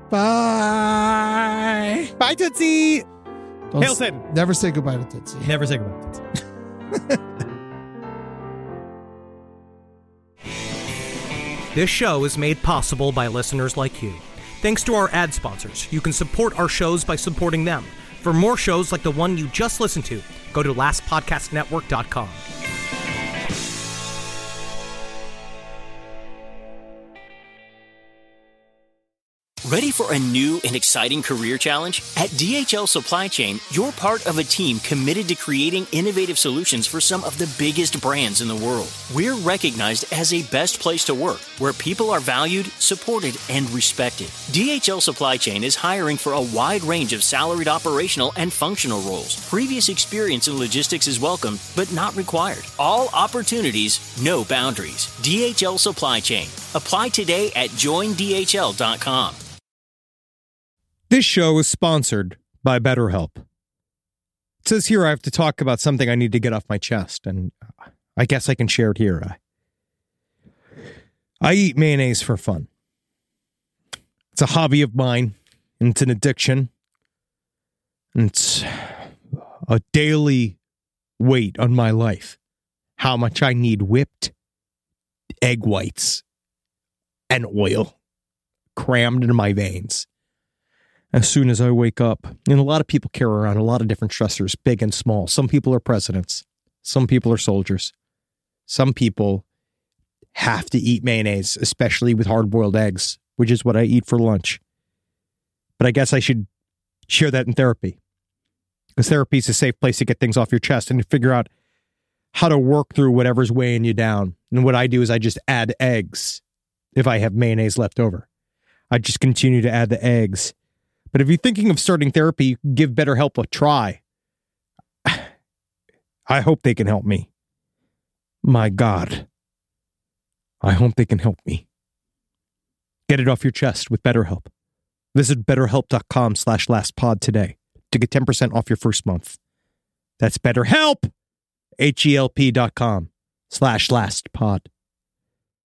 [SPEAKER 3] Bye.
[SPEAKER 6] Bye, Tootsie.
[SPEAKER 3] Don't
[SPEAKER 6] Hail
[SPEAKER 3] s-
[SPEAKER 6] Satan.
[SPEAKER 3] Never say goodbye to Tootsie.
[SPEAKER 6] Never say goodbye, Tootsie. This show is made possible by listeners like you. Thanks to our ad sponsors, you can support our shows by supporting them. For more shows like the one you just listened to, go to last podcast network dot com.
[SPEAKER 9] Ready for a new and exciting career challenge? At D H L Supply Chain, you're part of a team committed to creating innovative solutions for some of the biggest brands in the world. We're recognized as a best place to work, where people are valued, supported, and respected. D H L Supply Chain is hiring for a wide range of salaried operational and functional roles. Previous experience in logistics is welcome, but not required. All opportunities, no boundaries. D H L Supply Chain. Apply today at join D H L dot com.
[SPEAKER 6] This show is sponsored by BetterHelp. It says here I have to talk about something I need to get off my chest, and I guess I can share it here. I, I eat mayonnaise for fun. It's a hobby of mine, and it's an addiction. And it's a daily weight on my life. How much I need whipped egg whites and oil crammed into my veins as soon as I wake up. And a lot of people carry around a lot of different stressors, big and small. Some people are presidents. Some people are soldiers. Some people have to eat mayonnaise, especially with hard-boiled eggs, which is what I eat for lunch. But I guess I should share that in therapy, because therapy is a safe place to get things off your chest and to figure out how to work through whatever's weighing you down. And what I do is I just add eggs if I have mayonnaise left over. I just continue to add the eggs. But if you're thinking of starting therapy, give BetterHelp a try. I hope they can help me. My God. I hope they can help me. Get it off your chest with BetterHelp. Visit betterhelp.com slash lastpod today to get ten percent off your first month. That's BetterHelp, H-E-L-P dot com slash lastpod.